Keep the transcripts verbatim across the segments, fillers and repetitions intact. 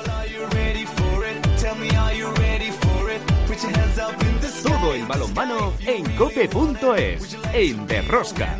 Todo el balonmano en cope punto es, en Derrosca.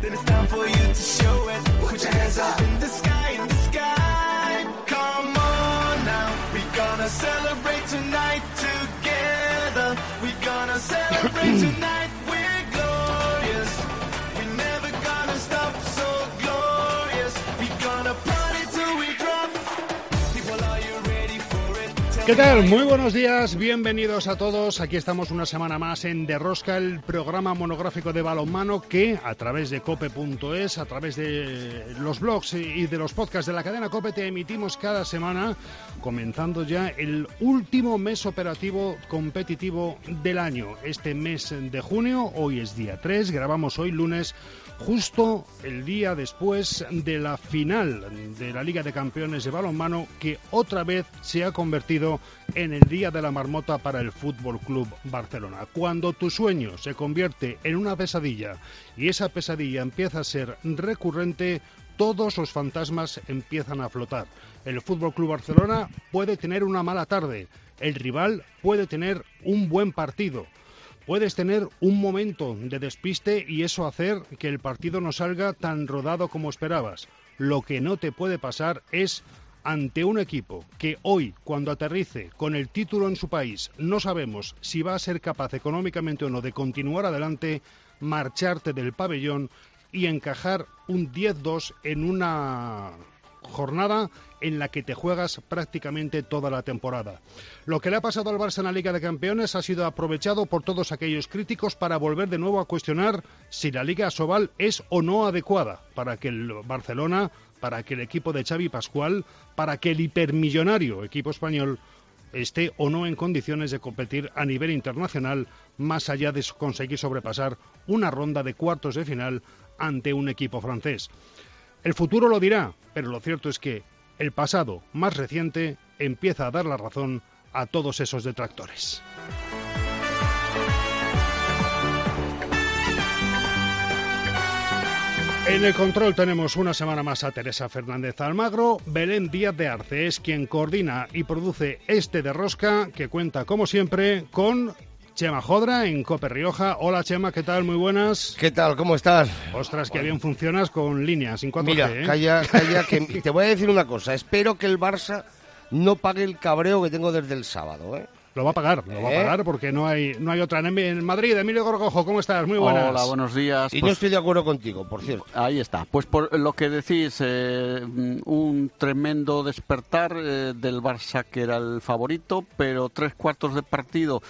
¿Qué tal? Muy buenos días, bienvenidos a todos. Aquí estamos una semana más en Derrosca, el programa monográfico de balonmano que a través de cope punto es, a través de los blogs y de los podcasts de la cadena COPE te emitimos cada semana, comenzando ya el último mes operativo competitivo del año. Este mes de junio, hoy es día tres, grabamos hoy lunes, justo el día después de la final de la Liga de Campeones de balonmano, que otra vez se ha convertido en el día de la marmota para el F C Barcelona. Cuando tu sueño se convierte en una pesadilla y esa pesadilla empieza a ser recurrente, todos los fantasmas empiezan a flotar. El F C Barcelona puede tener una mala tarde, el rival puede tener un buen partido. Puedes tener un momento de despiste y eso hacer que el partido no salga tan rodado como esperabas. Lo que no te puede pasar es, ante un equipo que hoy, cuando aterrice con el título en su país, no sabemos si va a ser capaz económicamente o no de continuar adelante, marcharte del pabellón y encajar un diez dos en una jornada en la que te juegas prácticamente toda la temporada. Lo que le ha pasado al Barça en la Liga de Campeones ha sido aprovechado por todos aquellos críticos para volver de nuevo a cuestionar si la Liga Asobal es o no adecuada para que el Barcelona, para que el equipo de Xavi Pascual, para que el hipermillonario equipo español esté o no en condiciones de competir a nivel internacional, más allá de conseguir sobrepasar una ronda de cuartos de final ante un equipo francés. El futuro lo dirá, pero lo cierto es que el pasado más reciente empieza a dar la razón a todos esos detractores. En el control tenemos una semana más a Teresa Fernández Almagro. Belén Díaz de Arce es quien coordina y produce este Derrosca, que cuenta, como siempre, con Chema Jodra en Cope Rioja. Hola Chema, ¿qué tal? Muy buenas. ¿Qué tal? ¿Cómo estás? Ostras, que bien funcionas con líneas sin cuatro G. Mira, ¿eh? calla, calla, que te voy a decir una cosa. Espero que el Barça no pague el cabreo que tengo desde el sábado, ¿eh? Lo va a pagar, lo ¿Eh? va a pagar porque no hay no hay otra. En Madrid, Emilio Gorgojo, ¿cómo estás? Muy buenas. Hola, buenos días. Y pues, no estoy de acuerdo contigo, por cierto. Ahí está. Pues por lo que decís, eh, un tremendo despertar eh, del Barça, que era el favorito, pero tres cuartos de partido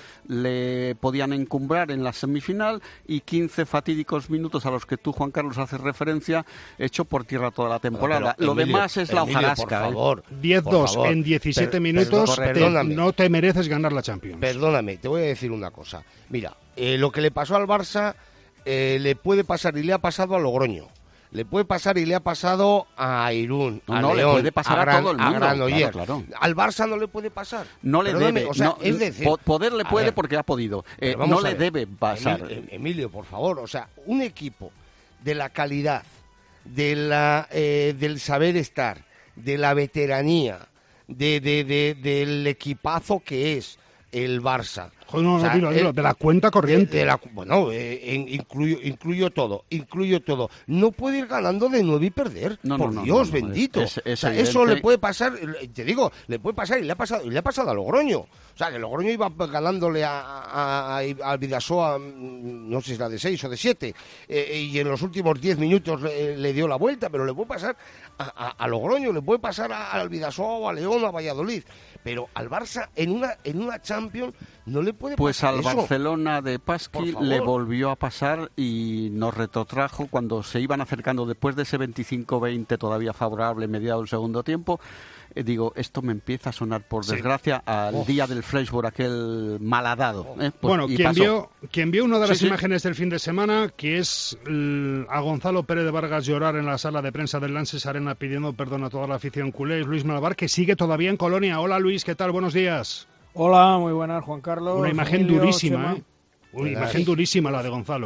le podían encumbrar en la semifinal y quince fatídicos minutos a los que tú, Juan Carlos, haces referencia, hecho por tierra toda la temporada. Pero, pero, lo Emilio, demás es Emilio, la hojarasca. por favor. ¿eh? diez dos en diecisiete per- minutos, perdón, te, no te mereces ganar la Champions. Perdóname, te voy a decir una cosa. Mira, eh, lo que le pasó al Barça eh, le puede pasar y le ha pasado a Logroño. Le puede pasar y le ha pasado a Irún, a no, León, le puede pasar a, a, Gran, todo el mundo, a Granollers. Claro, claro. Al Barça no le puede pasar. No le Perdóname, debe. O sea, no, es decir, poder le puede ver, porque ha podido. Eh, vamos no le ver. debe pasar. Emilio, Emilio, por favor, o sea, un equipo de la calidad, de la, eh, del saber estar, de la veteranía, de, de, de, del equipazo que es el Barça. Joder, no, no, o sea, dilo, dilo, el, de la cuenta corriente. De, de la, bueno, eh, incluyo, incluyo todo, incluyo todo. No puede ir ganando de nueve y perder, no, por no, Dios no, no, bendito. Es, es o sea, eso le puede pasar, te digo, le puede pasar y le ha pasado, y le ha pasado a Logroño. O sea, que Logroño iba ganándole a, a, a, a Bidasoa, no sé si es la de seis o de siete, eh, y en los últimos diez minutos le, le dio la vuelta, pero le puede pasar a, a, a Logroño, le puede pasar a, a Bidasoa o a León o a Valladolid. Pero al Barça en una en una Champions no le puede pues pasar al eso. Barcelona de Pasqui le volvió a pasar y nos retrotrajo cuando se iban acercando después de ese veinticinco veinte todavía favorable mediado del segundo tiempo. Eh, digo, esto me empieza a sonar, por sí. desgracia, al oh. día del Fleshburg, aquel malhadado. ¿eh? Pues, bueno, quien vio, quien vio una de las sí, imágenes sí. del fin de semana, que es el, a Gonzalo Pérez de Vargas llorar en la sala de prensa del Lances Arena pidiendo perdón a toda la afición culé, es Luis Malabar, que sigue todavía en Colonia. Hola Luis, ¿qué tal? Buenos días. Hola, muy buenas, Juan Carlos. Una imagen Emilio, durísima, Chema. ¿eh? Una imagen durísima la de Gonzalo.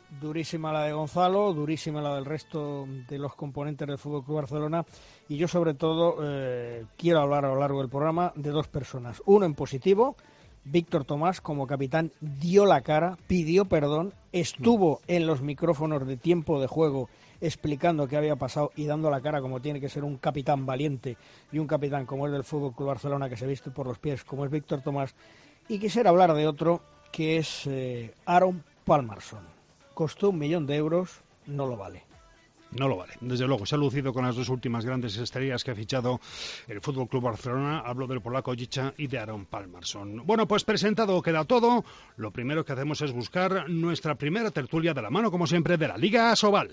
durísima la de Gonzalo, durísima la del resto de los componentes del F C Barcelona, y yo sobre todo eh, quiero hablar a lo largo del programa de dos personas. Uno en positivo, Víctor Tomás como capitán dio la cara, pidió perdón, estuvo en los micrófonos de tiempo de juego explicando qué había pasado y dando la cara como tiene que ser un capitán valiente y un capitán como el del F C Barcelona que se viste por los pies como es Víctor Tomás. Y quisiera hablar de otro que es eh, Aaron Palmerson. Costó un millón de euros, no lo vale. No lo vale, desde luego. Se ha lucido con las dos últimas grandes estrellas que ha fichado el F C Barcelona. Hablo del polaco Jicha y de Aaron Palmerson. Bueno, pues presentado queda todo. Lo primero que hacemos es buscar nuestra primera tertulia de la mano, como siempre, de la Liga Asobal.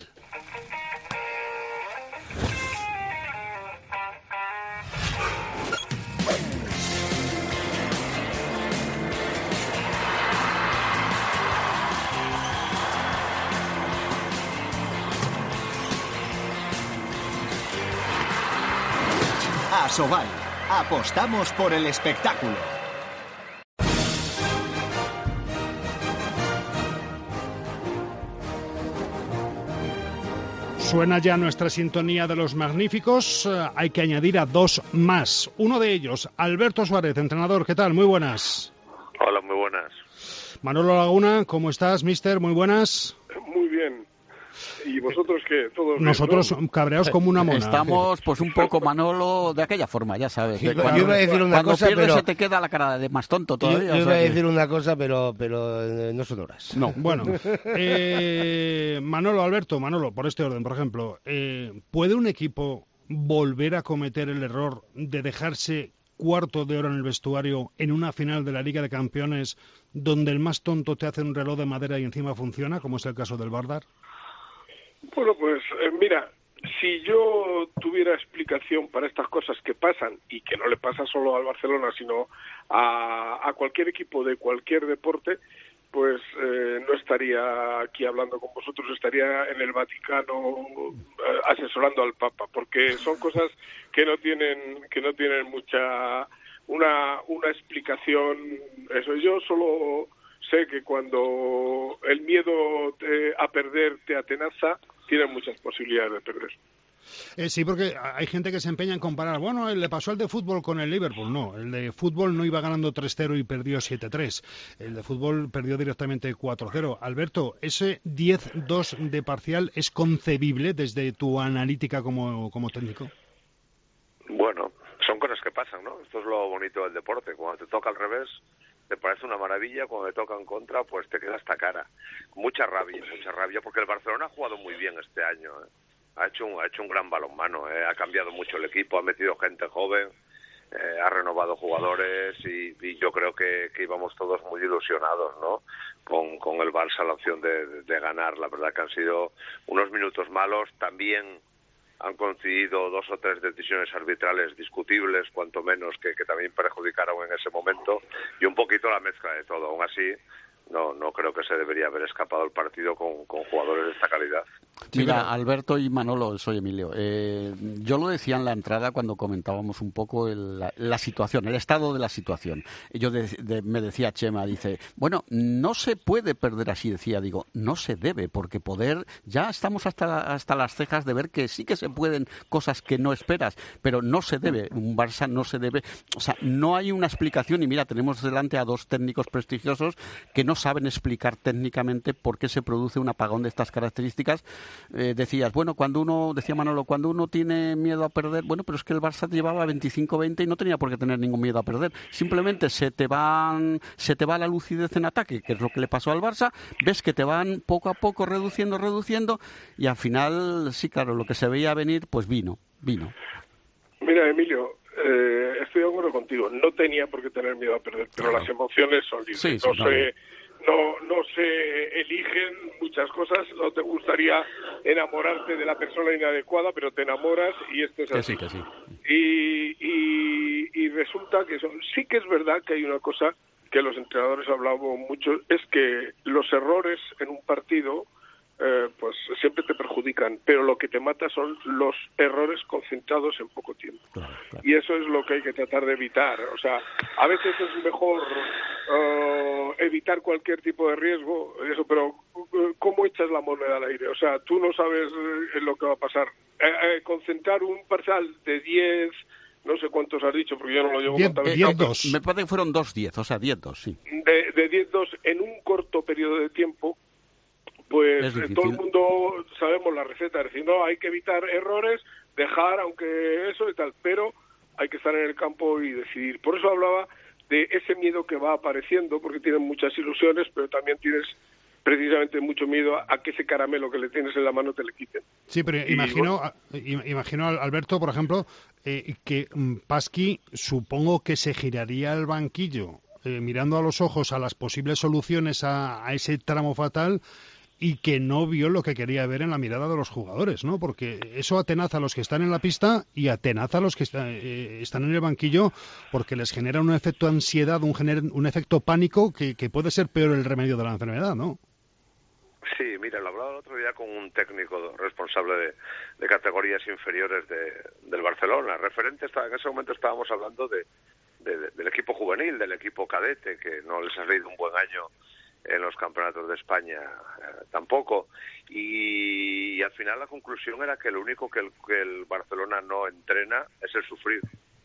Asobal. Apostamos por el espectáculo. Suena ya nuestra sintonía de los magníficos. Eh, hay que añadir a dos más. Uno de ellos, Alberto Suárez, entrenador. ¿Qué tal? Muy buenas. Hola, muy buenas. Manolo Laguna, ¿cómo estás, mister? Muy buenas. Muy bien. ¿Y vosotros qué? ¿Todos Nosotros bien, ¿no? cabreados como una mona. Estamos, pues un poco, Manolo, de aquella forma, ya sabes. Sí, cuando, yo iba a decir una cuando cosa, pierdes pero... se te queda la cara de más tonto todavía. Yo, yo o iba sea a que... decir una cosa, pero, pero eh, no son horas. No. Bueno, eh, Manolo, Alberto, Manolo, por este orden, por ejemplo, eh, ¿puede un equipo volver a cometer el error de dejarse cuarto de hora en el vestuario en una final de la Liga de Campeones donde el más tonto te hace un reloj de madera y encima funciona, como es el caso del Vardar? Bueno, pues eh, mira, si yo tuviera explicación para estas cosas que pasan, y que no le pasa solo al Barcelona, sino a, a cualquier equipo de cualquier deporte, pues eh, no estaría aquí hablando con vosotros, estaría en el Vaticano eh, asesorando al Papa, porque son cosas que no tienen que no tienen mucha una una explicación. Eso, yo solo sé que cuando el miedo te, a perder te atenaza, tienes muchas posibilidades de perder. Eh, sí, porque hay gente que se empeña en comparar. Bueno, le pasó el de fútbol con el Liverpool. No, el de fútbol no iba ganando tres cero y perdió siete tres. El de fútbol perdió directamente cuatro cero. Alberto, ¿ese diez dos de parcial es concebible desde tu analítica como, como técnico? Bueno, son cosas que pasan, ¿no? Esto es lo bonito del deporte. Cuando te toca al revés, te parece una maravilla. Cuando te toca en contra, pues te queda esta cara. Mucha rabia, mucha rabia, porque el Barcelona ha jugado muy bien este año, ¿eh? Ha hecho un, ha hecho un gran balonmano, ¿eh? Ha cambiado mucho el equipo, ha metido gente joven, eh, ha renovado jugadores y, y yo creo que, que íbamos todos muy ilusionados, ¿no? Con, con el Barça la opción de, de, de ganar. La verdad que han sido unos minutos malos. También han coincidido dos o tres decisiones arbitrales discutibles, cuanto menos, que, que también perjudicaron en ese momento, y un poquito la mezcla de todo. Aún así, no no creo que se debería haber escapado el partido con, con jugadores de esta calidad. Mira, Alberto y Manolo, soy Emilio. Eh, yo lo decía en la entrada cuando comentábamos un poco el, la, la situación, el estado de la situación. Yo de, de, me decía Chema, dice, bueno, no se puede perder así, decía, digo, no se debe, porque poder, ya estamos hasta, hasta las cejas de ver que sí que se pueden cosas que no esperas, pero no se debe, un Barça no se debe, o sea, no hay una explicación, y mira, tenemos delante a dos técnicos prestigiosos que no saben explicar técnicamente por qué se produce un apagón de estas características. Eh, decías, bueno, cuando uno, decía Manolo, cuando uno tiene miedo a perder, bueno, pero es que el Barça te llevaba veinticinco veinte y no tenía por qué tener ningún miedo a perder. Simplemente se te van, se te va la lucidez en ataque, que es lo que le pasó al Barça, ves que te van poco a poco reduciendo, reduciendo, y al final, sí, claro, lo que se veía venir, pues vino, vino. Mira, Emilio, eh, estoy de acuerdo contigo, no tenía por qué tener miedo a perder, pero claro, las emociones son libres, sí, sí, no claro. sé... No, no se eligen muchas cosas, no te gustaría enamorarte de la persona inadecuada, pero te enamoras y esto es así. Que sí, que sí. Y, y, y resulta que son, sí que es verdad que hay una cosa que los entrenadores hablamos mucho, es que los errores en un partido eh, pues siempre te perjudican, pero lo que te mata son los errores concentrados en poco tiempo. Claro, claro. Y eso es lo que hay que tratar de evitar. O sea, a veces es mejor uh, evitar cualquier tipo de riesgo, eso, pero cómo echas la moneda al aire. O sea, tú no sabes eh, lo que va a pasar. Eh, eh, concentrar un parcial de diez, no sé cuántos has dicho, porque yo no lo llevo contabilizado. diez dos. Me parece que fueron dos diez, o sea, diez dos, sí. De, de diez dos en un corto periodo de tiempo, pues todo el mundo sabemos la receta. Es decir, no, hay que evitar errores, dejar, aunque eso y tal, pero hay que estar en el campo y decidir. Por eso hablaba de ese miedo que va apareciendo, porque tienen muchas ilusiones, pero también tienes precisamente mucho miedo a que ese caramelo que le tienes en la mano te le quiten. Sí, pero y, imagino, bueno, imagino, Alberto, por ejemplo, eh, que Pasqui supongo que se giraría el banquillo eh, mirando a los ojos a las posibles soluciones a, a ese tramo fatal, y que no vio lo que quería ver en la mirada de los jugadores, ¿no? Porque eso atenaza a los que están en la pista y atenaza a los que está, eh, están en el banquillo, porque les genera un efecto ansiedad, un, gener, un efecto pánico que, que puede ser peor el remedio de la enfermedad, ¿no? Sí, mira, lo hablaba el otro día con un técnico responsable de, de categorías inferiores de, del Barcelona. Referente, estaba, en ese momento estábamos hablando de, de, de, del equipo juvenil, del equipo cadete, que no les ha salido un buen año en los campeonatos de España eh, tampoco, y, y al final la conclusión era que lo único que el, que el Barcelona no entrena es el sufrir.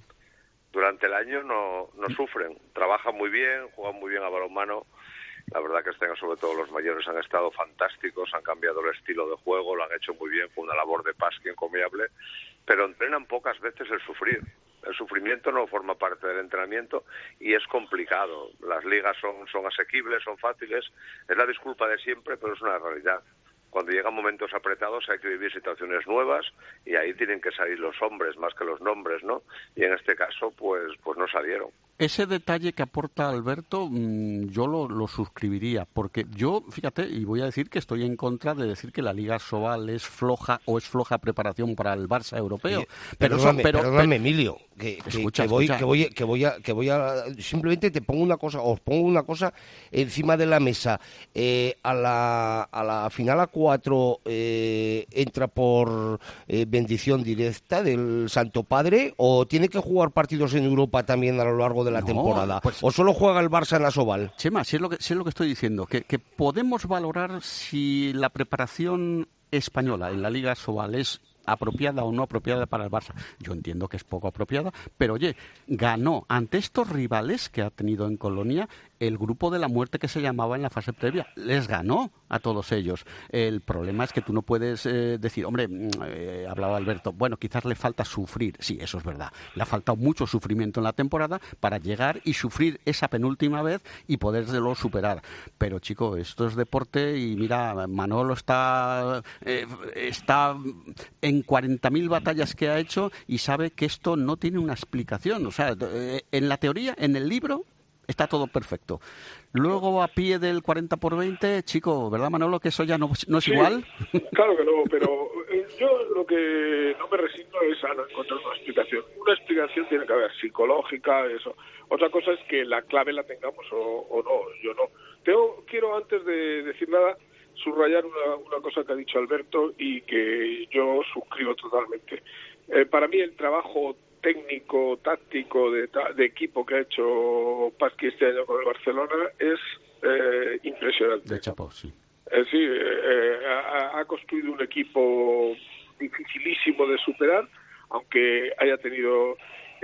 Durante el año no, no sufren, trabajan muy bien, juegan muy bien a balonmano. La verdad que este año, sobre todo los mayores, han estado fantásticos, han cambiado el estilo de juego, lo han hecho muy bien, con una labor de Pasqui encomiable, pero entrenan pocas veces el sufrir. El sufrimiento no forma parte del entrenamiento y es complicado. Las ligas son, son asequibles, son fáciles, es la disculpa de siempre, pero es una realidad. Cuando llegan momentos apretados hay que vivir situaciones nuevas y ahí tienen que salir los hombres más que los nombres, ¿no? Y en este caso, pues, pues no salieron. Ese detalle que aporta Alberto, mmm, yo lo, lo suscribiría, porque yo, fíjate, y voy a decir que estoy en contra de decir que la Liga Sobal es floja o es floja preparación para el Barça europeo. Oye, pero perdóname, pero, perdóname, Emilio, que, que, escucha, que, voy, escucha. que voy, que voy a, que voy a, simplemente te pongo una cosa, os pongo una cosa encima de la mesa. Eh, a la, a la final a cuatro eh, entra por eh, bendición directa del Santo Padre, o tiene que jugar partidos en Europa también a lo largo de la no, temporada, pues, o solo juega el Barça en la Sobal. Chema, si es lo que, si es lo que estoy diciendo, que, que podemos valorar si la preparación española en la Liga Sobal es apropiada o no apropiada para el Barça. Yo entiendo que es poco apropiada, pero oye, ganó ante estos rivales que ha tenido en Colonia el grupo de la muerte que se llamaba en la fase previa. Les ganó a todos ellos. El problema es que tú no puedes eh, decir, hombre, eh, hablaba Alberto, bueno, quizás le falta sufrir. Sí, eso es verdad. Le ha faltado mucho sufrimiento en la temporada para llegar y sufrir esa penúltima vez y podérselo superar. Pero, chico, esto es deporte y mira, Manolo está, eh, está en cuarenta mil batallas que ha hecho y sabe que esto no tiene una explicación. O sea, eh, en la teoría, en el libro, está todo perfecto. Luego, a pie del cuarenta por veinte, chico, ¿verdad, Manolo? Que eso ya no, no es sí, igual. Claro que no, pero yo lo que no me resigno es a no encontrar una explicación. Una explicación tiene que haber, psicológica, eso. Otra cosa es que la clave la tengamos o, o no, yo no. Tengo, quiero, antes de decir nada, subrayar una, una cosa que ha dicho Alberto y que yo suscribo totalmente. Eh, para mí el trabajo técnico, táctico, de, de equipo que ha hecho Pasqui este año con el Barcelona es eh, impresionante. De chapo, sí. Eh, sí, eh, ha, ha construido un equipo dificilísimo de superar, aunque haya tenido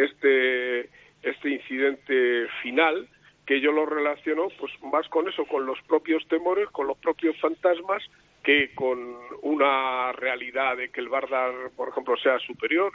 este este incidente final, que yo lo relaciono pues más con eso, con los propios temores, con los propios fantasmas, que con una realidad de que el Barça, por ejemplo, sea superior.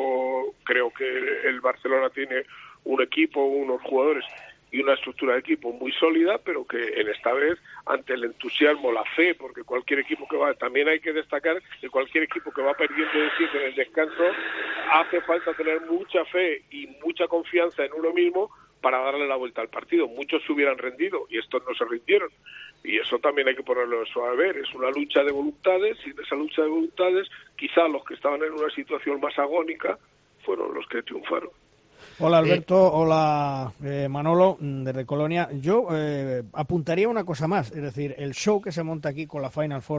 Yo creo que el Barcelona tiene un equipo, unos jugadores y una estructura de equipo muy sólida, pero que en esta vez, ante el entusiasmo, la fe, porque cualquier equipo que va, también hay que destacar que cualquier equipo que va perdiendo de siete en el descanso, hace falta tener mucha fe y mucha confianza en uno mismo para darle la vuelta al partido. Muchos se hubieran rendido y estos no se rindieron. Y eso también hay que ponerlo eso a ver. Es una lucha de voluntades y en esa lucha de voluntades quizá los que estaban en una situación más agónica fueron los que triunfaron. Hola Alberto, eh, hola eh, Manolo, desde Colonia. Yo eh, apuntaría una cosa más, es decir, el show que se monta aquí con la Final Four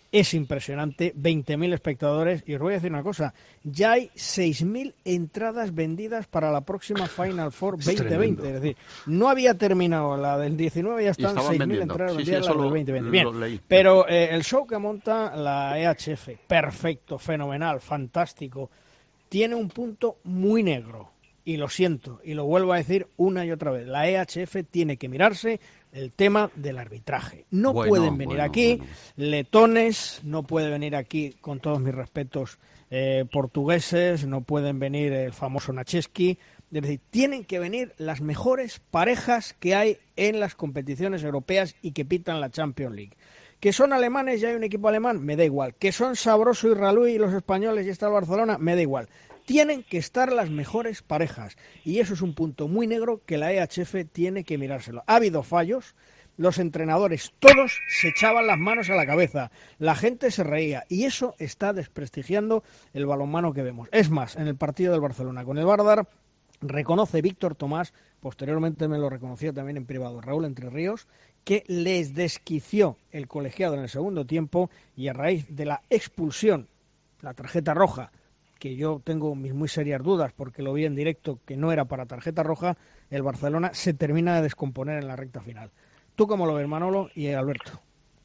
es impresionante, veinte mil espectadores, y os voy a decir una cosa, ya hay seis mil entradas vendidas para la próxima Final Four veinte veinte, es, es decir, no había terminado la del diecinueve, ya están seis mil entradas sí, vendidas sí, la del lo, veinte veinte. Bien, lo leí. pero eh, el show que monta la E H F, perfecto, fenomenal, fantástico, tiene un punto muy negro, y lo siento, y lo vuelvo a decir una y otra vez, la E H F tiene que mirarse el tema del arbitraje. No bueno, pueden venir bueno, aquí bueno. letones, no puede venir aquí, con todos mis respetos, eh, portugueses, no pueden venir el famoso Nacheski. Es decir, tienen que venir las mejores parejas que hay en las competiciones europeas y que pitan la Champions League. Que son alemanes y hay un equipo alemán, me da igual. Que son Sabroso y Ralui y los españoles y está el Barcelona, me da igual. Tienen que estar las mejores parejas. Y eso es un punto muy negro que la E H F tiene que mirárselo. Ha habido fallos, los entrenadores todos se echaban las manos a la cabeza, la gente se reía y eso está desprestigiando el balonmano que vemos. Es más, en el partido del Barcelona con el Vardar, reconoce Víctor Tomás, posteriormente me lo reconoció también en privado Raúl Entre Ríos, que les desquició el colegiado en el segundo tiempo y a raíz de la expulsión, la tarjeta roja, que yo tengo mis muy serias dudas porque lo vi en directo que no era para tarjeta roja, el Barcelona se termina de descomponer en la recta final. ¿Tú cómo lo ves, Manolo y Alberto?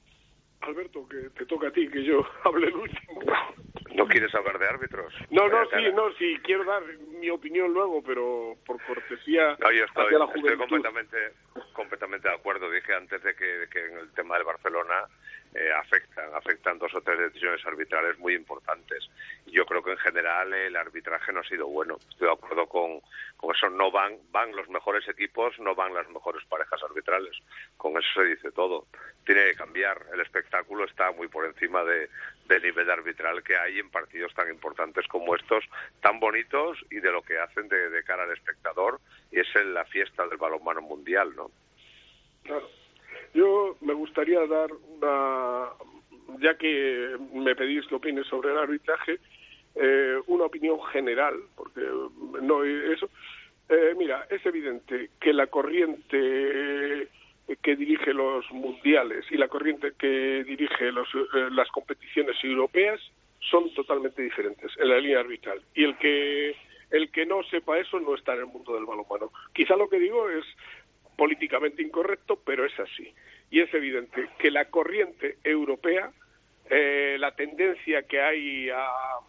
Alberto, que te toca a ti, que yo hable el último. ¿No quieres hablar de árbitros? No, no, Vaya sí, tela. no, sí, quiero dar mi opinión luego, pero por cortesía No, yo estoy, hacia la estoy juventud. completamente, completamente de acuerdo. Dije antes de que, que en el tema del Barcelona eh, afectan, afectan dos o tres decisiones arbitrales muy importantes. Yo creo que en general el arbitraje no ha sido bueno. Estoy de acuerdo con, con eso. No van, van los mejores equipos, no van las mejores parejas arbitrales. Con eso se dice todo. Tiene que cambiar. El espectáculo está muy por encima de, del nivel arbitral que hay en partidos tan importantes como estos, tan bonitos y de lo que hacen de, de cara al espectador, y es en la fiesta del balonmano mundial, ¿no? Claro. Yo me gustaría dar una, ya que me pedís que opine sobre el arbitraje, eh, una opinión general, porque no eso. Eh, mira, es evidente que la corriente que dirige los mundiales y la corriente que dirige los, eh, las competiciones europeas son totalmente diferentes en la línea arbitral. Y el que el que no sepa eso no está en el mundo del balonmano. Quizá lo que digo es políticamente incorrecto, pero es así. Y es evidente que la corriente europea, eh, la tendencia que hay a,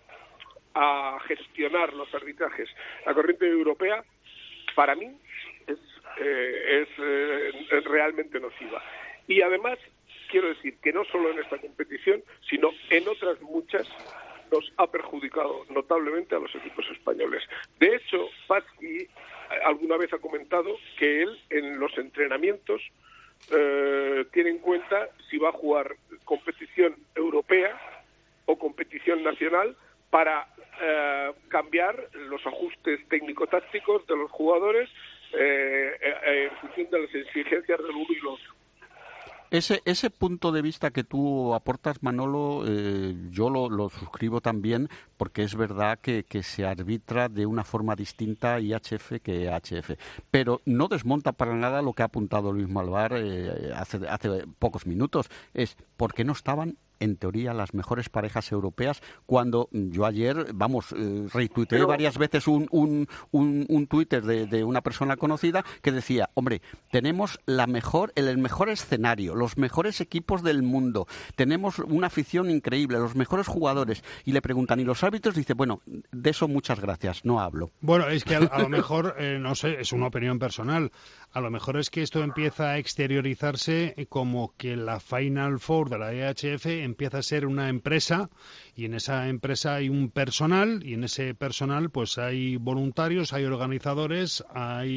a gestionar los arbitrajes, la corriente europea, para mí, es, eh, es eh, realmente nociva. Y además, quiero decir que no solo en esta competición, sino en otras muchas, nos ha perjudicado notablemente a los equipos españoles. De hecho, Patki alguna vez ha comentado que él en los entrenamientos eh, tiene en cuenta si va a jugar competición europea o competición nacional para eh, cambiar los ajustes técnico-tácticos de los jugadores eh, eh, en función de las exigencias del uno y el otro. Ese, ese punto de vista que tú aportas, Manolo, eh, yo lo, lo suscribo también, porque es verdad que, que se arbitra de una forma distinta I H F que E H F. Pero no desmonta para nada lo que ha apuntado Luis Malvar eh, hace, hace pocos minutos. Es porque no estaban, en teoría, las mejores parejas europeas, cuando yo ayer, vamos, eh, retuiteé Pero... varias veces un, un, un, un Twitter de, de una persona conocida que decía, hombre, tenemos la mejor, el, el mejor escenario, los mejores equipos del mundo, tenemos una afición increíble, los mejores jugadores, y le preguntan, ¿y los árbitros? Dice, bueno, de eso muchas gracias, no hablo. Bueno, es que a, a lo mejor, eh, no sé, es una opinión personal, a lo mejor es que esto empieza a exteriorizarse como que la Final Four de la E H F empieza a ser una empresa, y en esa empresa hay un personal, y en ese personal pues hay voluntarios, hay organizadores,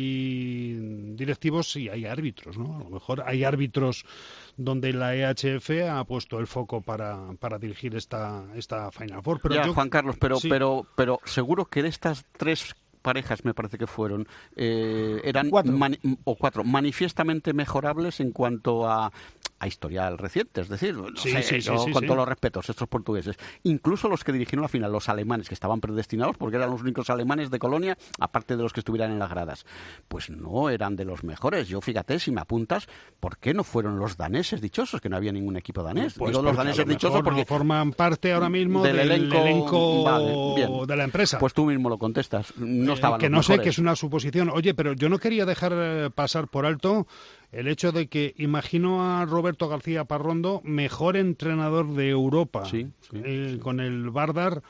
hay directivos y hay árbitros, ¿no? A lo mejor hay árbitros donde la E H F ha puesto el foco para, para dirigir esta, esta Final Four. Pero ya, yo... Juan Carlos, pero, sí. pero, pero seguro que de estas tres parejas, me parece que fueron, eh, eran cuatro. Mani- o cuatro manifiestamente mejorables en cuanto a a historial reciente, es decir, no sí, sé, sí, yo, sí, sí, con sí. todos los respetos, estos portugueses, incluso los que dirigieron la final, los alemanes, que estaban predestinados porque eran los únicos alemanes de Colonia, aparte de los que estuvieran en las gradas, pues no eran de los mejores. Yo, fíjate, si me apuntas, ¿por qué no fueron los daneses dichosos? Que no había ningún equipo danés. Pues Digo los daneses dichosos porque no forman parte ahora mismo del del, elenco, elenco vale, bien. de la empresa. Pues tú mismo lo contestas, no estaban Eh, que los no sé, mejores. que es una suposición. Oye, pero yo no quería dejar eh, pasar por alto el hecho de que imagino a Roberto García Parrondo mejor entrenador de Europa, Sí, sí, eh, sí. con el Vardar,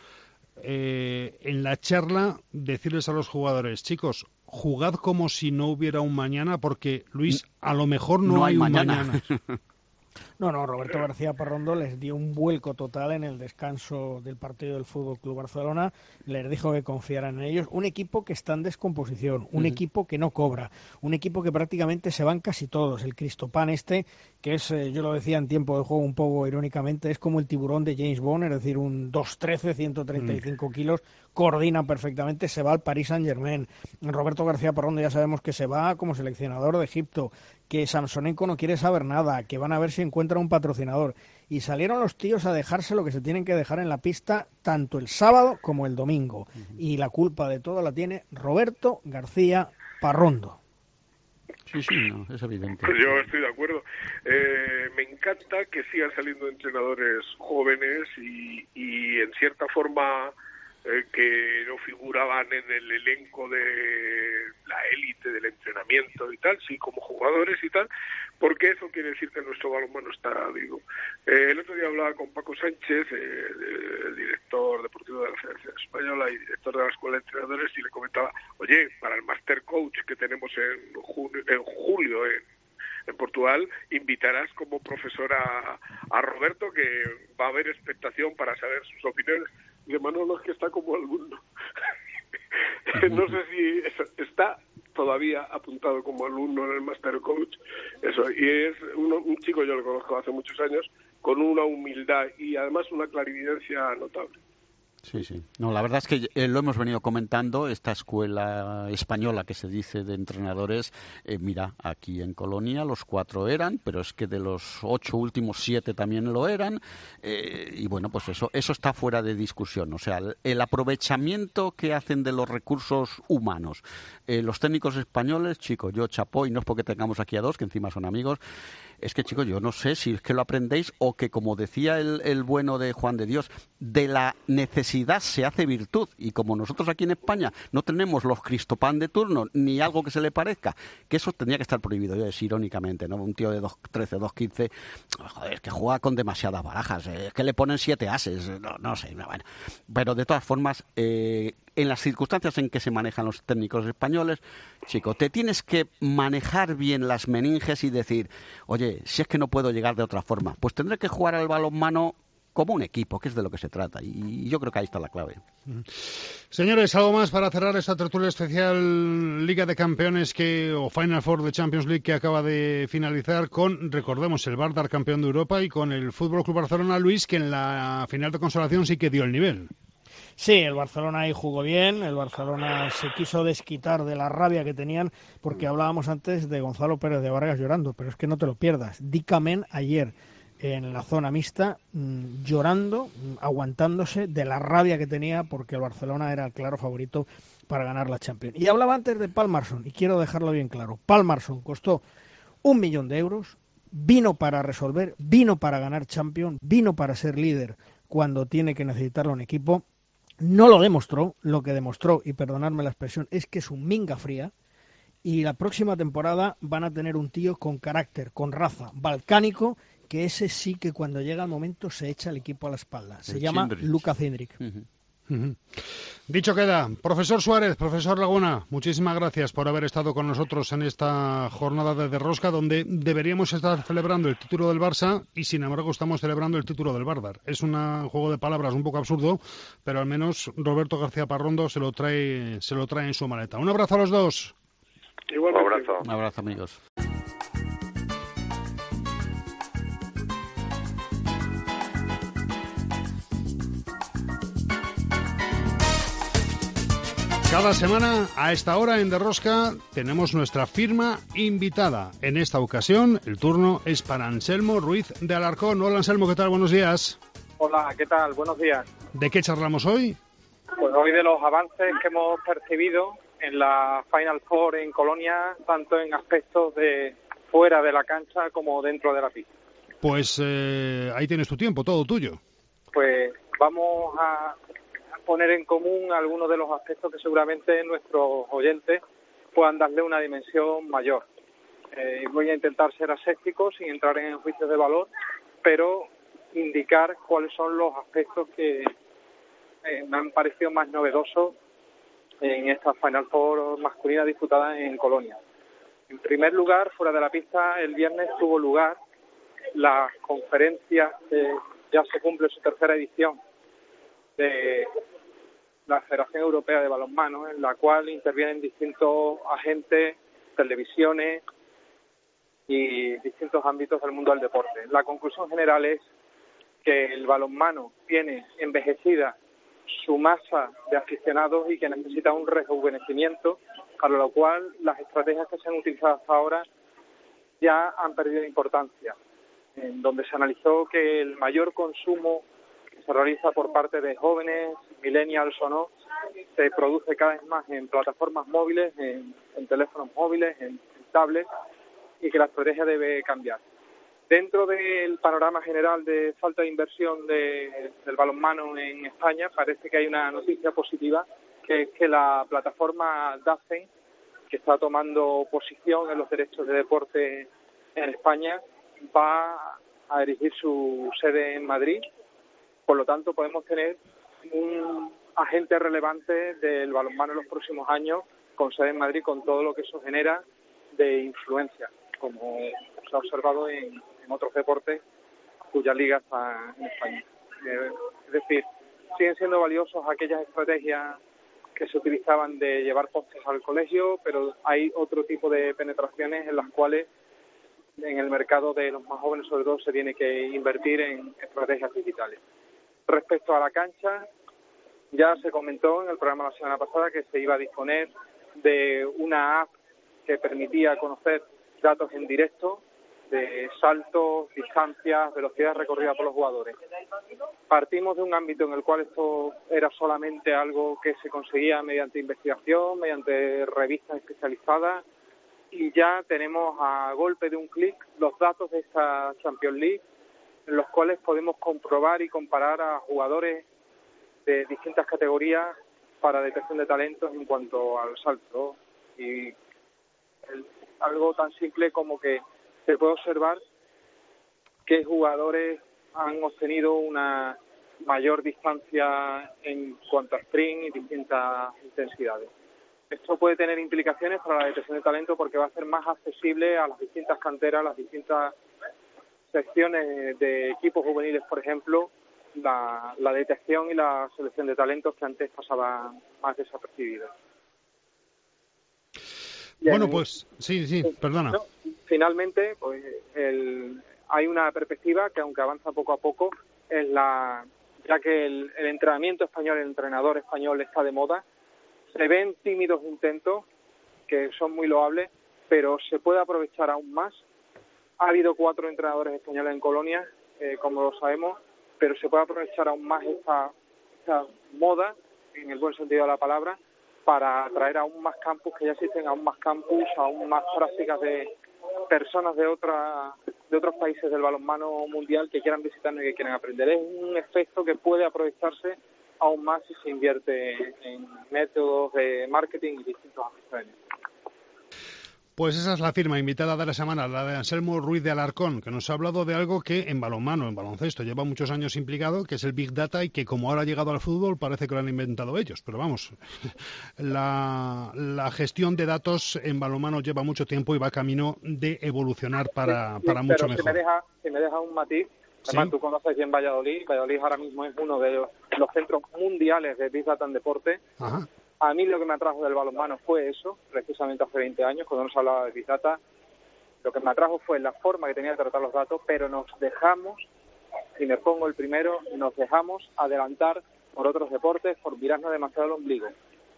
eh, en la charla decirles a los jugadores, chicos, jugad como si no hubiera un mañana, porque Luis, a lo mejor no, No hay hay un mañana. mañana. No, no, Roberto García Parrondo les dio un vuelco total en el descanso del partido del Fútbol Club Barcelona, les dijo que confiaran en ellos, un equipo que está en descomposición, un Ujú. equipo que no cobra, un equipo que prácticamente se van casi todos, el Cristopán este, que es, eh, yo lo decía en tiempo de juego un poco irónicamente, es como el tiburón de James Bond, es decir, un dos trece, ciento treinta y cinco kilos, coordina perfectamente, se va al Paris Saint-Germain. Roberto García Parrondo ya sabemos que se va como seleccionador de Egipto, que Samsonenko no quiere saber nada, que van a ver si encuentra un patrocinador. Y salieron los tíos a dejarse lo que se tienen que dejar en la pista tanto el sábado como el domingo. Y la culpa de todo la tiene Roberto García Parrondo. Sí, sí, no, es evidente. Pues yo estoy de acuerdo. Eh, me encanta que sigan saliendo entrenadores jóvenes y, y en cierta forma eh, que no figuraban en el elenco de la élite del entrenamiento y tal, sí, como jugadores y tal, porque eso quiere decir que nuestro balonmano está vivo. Eh, el otro día hablaba con Paco Sánchez, eh, el director deportivo de la Federación Española y director de la Escuela de Entrenadores, y le comentaba, oye, para el Master Coach que tenemos en, junio, en julio en, en Portugal, invitarás como profesor a, a Roberto, que va a haber expectación para saber sus opiniones. De Manolo, es que está como alumno. No sé si eso, está todavía apuntado como alumno en el Master Coach, eso, y es uno, un chico, yo lo conozco hace muchos años, con una humildad y además una clarividencia notable. Sí, sí. No, la verdad es que eh, lo hemos venido comentando, esta escuela española que se dice de entrenadores, eh, mira, aquí en Colonia los cuatro eran, pero es que de los ocho últimos siete también lo eran, eh, y bueno, pues eso eso está fuera de discusión. O sea, el, el aprovechamiento que hacen de los recursos humanos. Eh, los técnicos españoles, chicos, yo chapó, y no es porque tengamos aquí a dos, que encima son amigos, es que, chicos, yo no sé si es que lo aprendéis o que, como decía el, el bueno de Juan de Dios, de la necesidad se hace virtud. Y como nosotros aquí en España no tenemos los Cristopán de turno, ni algo que se le parezca, que eso tendría que estar prohibido, yo es irónicamente, ¿no? Un tío de dos trece, dos quince, joder, es que juega con demasiadas barajas, es que le ponen siete ases, no, no sé, bueno. Pero de todas formas, eh, en las circunstancias en que se manejan los técnicos españoles, chico, te tienes que manejar bien las meninges y decir, oye, si es que no puedo llegar de otra forma, pues tendré que jugar al balonmano como un equipo, que es de lo que se trata. Y yo creo que ahí está la clave. Señores, algo más para cerrar esta tertulia especial Liga de Campeones que o Final Four de Champions League que acaba de finalizar con, recordemos, el Vardar campeón de Europa y con el Fútbol Club Barcelona, Luis, que en la final de consolación sí que dio el nivel. Sí, el Barcelona ahí jugó bien, el Barcelona se quiso desquitar de la rabia que tenían, porque hablábamos antes de Gonzalo Pérez de Vargas llorando, pero es que no te lo pierdas. Dicamen ayer en la zona mixta, mmm, llorando, mmm, aguantándose de la rabia que tenía, porque el Barcelona era el claro favorito para ganar la Champions. Y hablaba antes de Palmarsson, y quiero dejarlo bien claro. Palmarsson costó un millón de euros, vino para resolver, vino para ganar Champions, vino para ser líder cuando tiene que necesitarlo un equipo. No lo demostró, lo que demostró, y perdonadme la expresión, es que es un minga fría, y la próxima temporada van a tener un tío con carácter, con raza, balcánico, que ese sí que cuando llega el momento se echa el equipo a la espalda. Se el llama Cindrich. Luka Cindrich. Uh-huh. Uh-huh. Dicho queda. Profesor Suárez, profesor Laguna, muchísimas gracias por haber estado con nosotros en esta jornada de Derrosca, donde deberíamos estar celebrando el título del Barça y sin embargo estamos celebrando el título del Vardar. Es un juego de palabras un poco absurdo, pero al menos Roberto García Parrondo se lo trae, se lo trae en su maleta. Un abrazo a los dos. Igualmente. Un abrazo. Un abrazo, amigos. Cada semana, a esta hora en Derrosca, tenemos nuestra firma invitada. En esta ocasión, el turno es para Anselmo Ruiz de Alarcón. Hola, Anselmo, ¿qué tal? Buenos días. Hola, ¿qué tal? Buenos días. ¿De qué charlamos hoy? Pues hoy de los avances que hemos percibido en la Final Four en Colonia, tanto en aspectos de fuera de la cancha como dentro de la pista. Pues eh, ahí tienes tu tiempo, todo tuyo. Pues vamos a poner en común algunos de los aspectos que seguramente nuestros oyentes puedan darle una dimensión mayor. Eh, voy a intentar ser aséptico sin entrar en juicios de valor, pero indicar cuáles son los aspectos que eh, me han parecido más novedosos en esta Final Four masculina disputada en Colonia. En primer lugar, fuera de la pista, el viernes tuvo lugar la conferencia que ya se cumple su tercera edición de la Federación Europea de Balonmano, en la cual intervienen distintos agentes, televisiones y distintos ámbitos del mundo del deporte. La conclusión general es que el balonmano tiene envejecida su masa de aficionados y que necesita un rejuvenecimiento, para lo cual las estrategias que se han utilizado hasta ahora ya han perdido importancia, en donde se analizó que el mayor consumo que se realiza por parte de jóvenes, millennials o no, se produce cada vez más en plataformas móviles, en, en teléfonos móviles, en, en tablets, y que la estrategia debe cambiar. Dentro del panorama general de falta de inversión de, del balonmano en España, parece que hay una noticia positiva, que es que la plataforma DAZN, que está tomando posición en los derechos de deporte en España, va a erigir su sede en Madrid. Por lo tanto, podemos tener un agente relevante del balonmano en los próximos años con sede en Madrid, con todo lo que eso genera de influencia, como se ha observado en, en otros deportes cuya liga está en España. Eh, es decir, siguen siendo valiosos aquellas estrategias que se utilizaban de llevar postes al colegio, pero hay otro tipo de penetraciones en las cuales en el mercado de los más jóvenes, sobre todo, se tiene que invertir en estrategias digitales. Respecto a la cancha, ya se comentó en el programa la semana pasada que se iba a disponer de una app que permitía conocer datos en directo de saltos, distancias, velocidades recorridas por los jugadores. Partimos de un ámbito en el cual esto era solamente algo que se conseguía mediante investigación, mediante revistas especializadas, y ya tenemos a golpe de un clic los datos de esta Champions League, en los cuales podemos comprobar y comparar a jugadores de distintas categorías para detección de talentos en cuanto al salto. Y el, algo tan simple como que se puede observar qué jugadores han obtenido una mayor distancia en cuanto a sprint y distintas intensidades. Esto puede tener implicaciones para la detección de talento porque va a ser más accesible a las distintas canteras, las distintas secciones de equipos juveniles, por ejemplo, la, la detección y la selección de talentos que antes pasaban más desapercibidas. Bueno, en, pues sí, sí, perdona. No, finalmente, pues el, hay una perspectiva que, aunque avanza poco a poco, es la, ya que el, el entrenamiento español, el entrenador español está de moda, se ven tímidos intentos que son muy loables, pero se puede aprovechar aún más. Ha habido cuatro entrenadores españoles en Colonia, eh, como lo sabemos, pero se puede aprovechar aún más esta, esta moda, en el buen sentido de la palabra, para atraer aún más campus, que ya existen aún más campus, aún más prácticas de personas de otra, de otros países del balonmano mundial que quieran visitarnos y que quieran aprender. Es un efecto que puede aprovecharse aún más si se invierte en métodos de marketing y distintos aspectos. Pues esa es la firma invitada de la semana, la de Anselmo Ruiz de Alarcón, que nos ha hablado de algo que en balonmano, en baloncesto, lleva muchos años implicado, que es el Big Data, y que como ahora ha llegado al fútbol parece que lo han inventado ellos. Pero vamos, la, la gestión de datos en balonmano lleva mucho tiempo y va camino de evolucionar para, sí, sí, para mucho pero mejor. Si me deja, si me deja un matiz, además ¿sí? Tú conoces bien Valladolid, Valladolid ahora mismo es uno de los, los centros mundiales de Big Data en deporte. Ajá. A mí lo que me atrajo del balonmano fue eso, precisamente hace veinte años, cuando nos hablaba de Big Data. Lo que me atrajo fue la forma que tenía de tratar los datos, pero nos dejamos, y me pongo el primero, nos dejamos adelantar por otros deportes, por mirarnos demasiado al ombligo.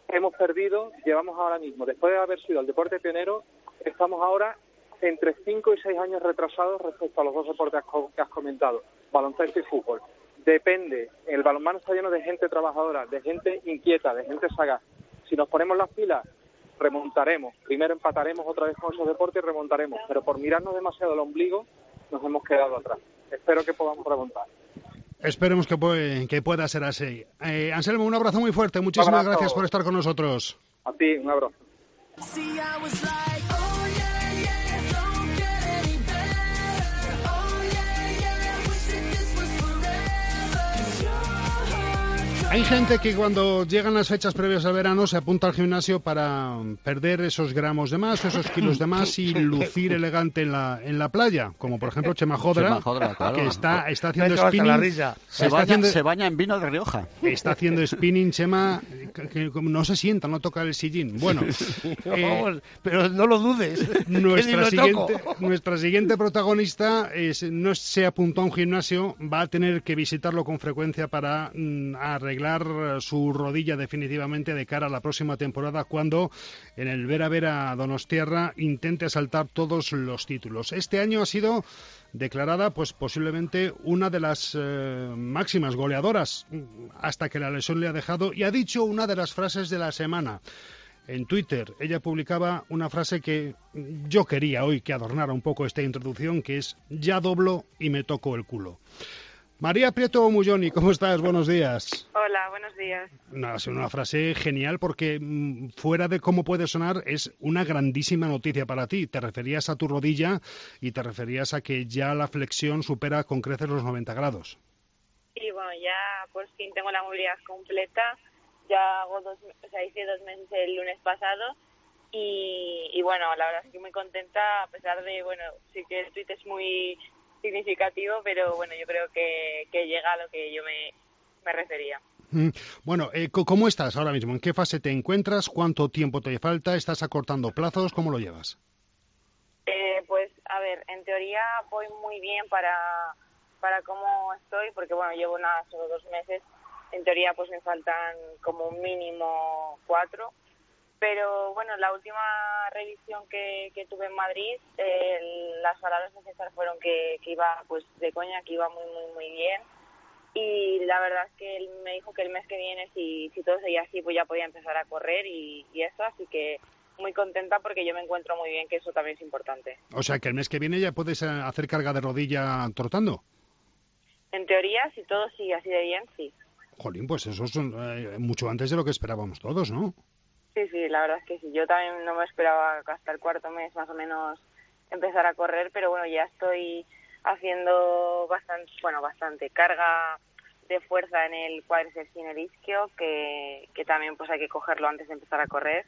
hemos perdido, llevamos ahora mismo, después de haber sido el deporte pionero, estamos ahora entre cinco y seis años retrasados respecto a los dos deportes que has comentado, baloncesto y fútbol. Depende, el balonmano está lleno de gente trabajadora, de gente inquieta, de gente sagaz. Si nos ponemos las pilas, remontaremos. Primero empataremos otra vez con esos deportes y remontaremos, pero por mirarnos demasiado el ombligo nos hemos quedado atrás. Espero que podamos remontar. Esperemos que, puede, que pueda ser así. Eh, Anselmo, un abrazo muy fuerte. Muchísimas gracias por estar con nosotros. A ti, un abrazo. Hay gente que cuando llegan las fechas previas al verano se apunta al gimnasio para perder esos gramos de más, esos kilos de más y lucir elegante en la en la playa, como por ejemplo Chema Jodra, Chema Jodra, claro. que está, está haciendo Me spinning. la risa. Se, está baña, haciendo, se baña en vino de Rioja. está haciendo spinning, Chema, que, que no se sienta, no toca el sillín. Bueno, No, eh, vamos, pero no lo dudes. que ni Nuestra lo siguiente, toco. nuestra siguiente protagonista es, no se apuntó a un gimnasio, va a tener que visitarlo con frecuencia para mm, arreglar su rodilla definitivamente de cara a la próxima temporada, cuando en el Vera Vera Donostiarra intente asaltar todos los títulos. Este año ha sido declarada pues posiblemente una de las eh, máximas goleadoras hasta que la lesión le ha dejado, y ha dicho una de las frases de la semana. En Twitter ella publicaba una frase que yo quería hoy que adornara un poco esta introducción, que es: ya doblo y me toco el culo. María Prieto Mulloni, ¿cómo estás? Buenos días. Hola, buenos días. No, es una frase genial porque mm, fuera de cómo puede sonar es una grandísima noticia para ti. Te referías a tu rodilla y te referías a que ya la flexión supera con creces los noventa grados. Y bueno, ya por fin tengo la movilidad completa. Ya hago dos, o sea, hice dos meses el lunes pasado y, y bueno, la verdad es que muy contenta, a pesar de, bueno, sí que el tuit es muy significativo, pero bueno, yo creo que, que llega a lo que yo me, me refería. Mm, Bueno, eh, ¿cómo estás ahora mismo? ¿En qué fase te encuentras? ¿Cuánto tiempo te falta? ¿Estás acortando plazos? ¿Cómo lo llevas? Eh, pues, a ver, en teoría voy muy bien para, para cómo estoy, porque bueno, llevo nada, solo dos meses. En teoría pues me faltan como un mínimo cuatro, pero bueno, la última revisión que, que tuve en Madrid, eh, las palabras de César fueron que, que iba pues de coña, que iba muy muy muy bien, y la verdad es que él me dijo que el mes que viene, si, si todo seguía así, pues ya podía empezar a correr y, y eso, así que muy contenta porque yo me encuentro muy bien, que eso también es importante. O sea, que el mes que viene ya puedes eh, hacer carga de rodilla trotando. En teoría, si todo sigue así de bien, sí. Jolín, pues eso es eh, mucho antes de lo que esperábamos todos, ¿no? Sí, sí, la verdad es que sí. Yo también no me esperaba que hasta el cuarto mes más o menos empezar a correr, pero bueno, ya estoy haciendo bastante, bueno, bastante carga de fuerza en el cuádriceps y en el isquio, que, que también pues hay que cogerlo antes de empezar a correr,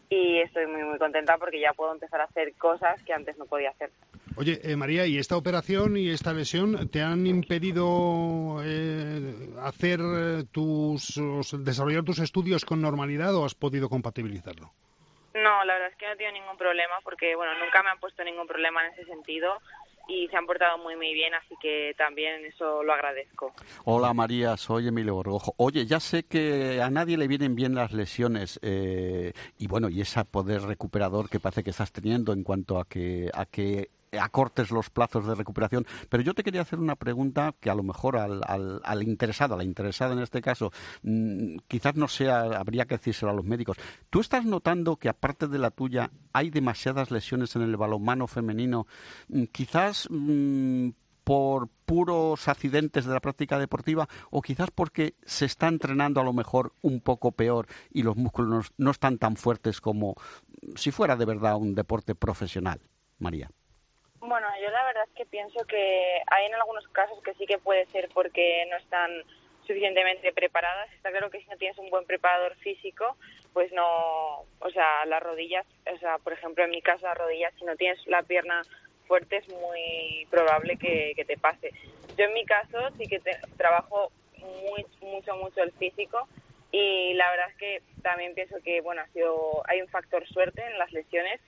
y estoy muy muy contenta porque ya puedo empezar a hacer cosas que antes no podía hacer. Oye, eh, María, ¿y esta operación y esta lesión te han impedido eh, hacer eh, tus os- desarrollar tus estudios con normalidad o has podido compatibilizarlo? No, la verdad es que no he tenido ningún problema porque, bueno, nunca me han puesto ningún problema en ese sentido y se han portado muy, muy bien, así que también eso lo agradezco. Hola María, soy Emilio Borgojo. Oye, ya sé que a nadie le vienen bien las lesiones eh, y bueno, y ese poder recuperador que parece que estás teniendo en cuanto a que a que acortes los plazos de recuperación, pero yo te quería hacer una pregunta que a lo mejor al, al, al interesado, a la interesada en este caso, mmm, quizás no sea, habría que decírselo a los médicos. ¿Tú estás notando que aparte de la tuya hay demasiadas lesiones en el balonmano femenino, mmm, quizás mmm, por puros accidentes de la práctica deportiva o quizás porque se está entrenando a lo mejor un poco peor y los músculos no, no están tan fuertes como si fuera de verdad un deporte profesional, María? Bueno, yo la verdad es que pienso que hay en algunos casos que sí que puede ser porque no están suficientemente preparadas. Está claro que si no tienes un buen preparador físico, pues no, o sea, las rodillas, o sea, por ejemplo, en mi caso las rodillas, si no tienes la pierna fuerte es muy probable que, que te pase. Yo en mi caso sí que te, trabajo muy, mucho, mucho el físico y la verdad es que también pienso que, bueno, ha sido, hay un factor suerte en las lesiones,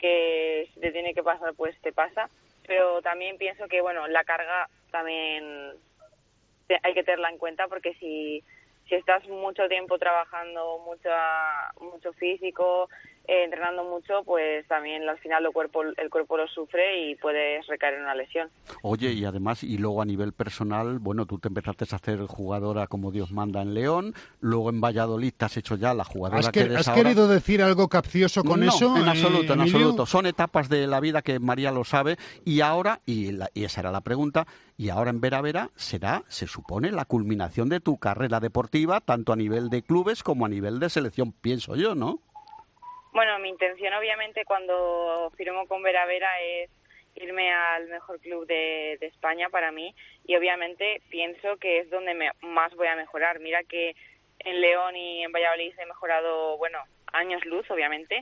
que si te tiene que pasar pues te pasa, pero también pienso que bueno, la carga también hay que tenerla en cuenta porque si si estás mucho tiempo trabajando, mucho, mucho físico, eh, entrenando mucho, pues también al final el cuerpo, el cuerpo lo sufre y puedes recaer en una lesión. Oye, y además, y luego a nivel personal, bueno, tú te empezaste a hacer jugadora como Dios manda en León, luego en Valladolid te has hecho ya la jugadora ¿Has, que que, eres ¿has ahora? querido decir algo capcioso con no, eso? en absoluto, eh, en Emilio? absoluto. Son etapas de la vida que María lo sabe, y ahora, y, la, y esa era la pregunta, y ahora en Vera Vera será, se supone, la culminación de tu carrera deportiva, tanto a nivel de clubes como a nivel de selección, pienso yo, ¿no? Bueno, mi intención obviamente cuando firmo con Vera Vera es irme al mejor club de, de España para mí, y obviamente pienso que es donde me, más voy a mejorar. Mira que en León y en Valladolid he mejorado, bueno, años luz obviamente,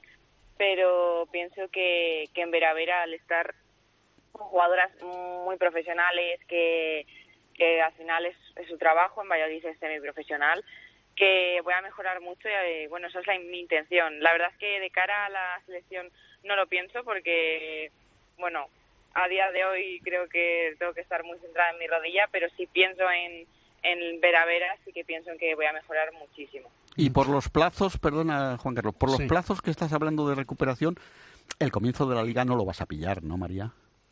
pero pienso que, que en Vera Vera, al estar con jugadoras muy profesionales, que, que al final es, es su trabajo, en Valladolid es semiprofesional, que voy a mejorar mucho y bueno, esa es la, mi intención. La verdad es que de cara a la selección no lo pienso porque, bueno, a día de hoy creo que tengo que estar muy centrada en mi rodilla, pero si pienso en, en Vera Vera, sí que pienso en que voy a mejorar muchísimo. Y por los plazos, perdona Juan Carlos, por los Sí. plazos que estás hablando de recuperación, el comienzo de la liga no lo vas a pillar, ¿no, María?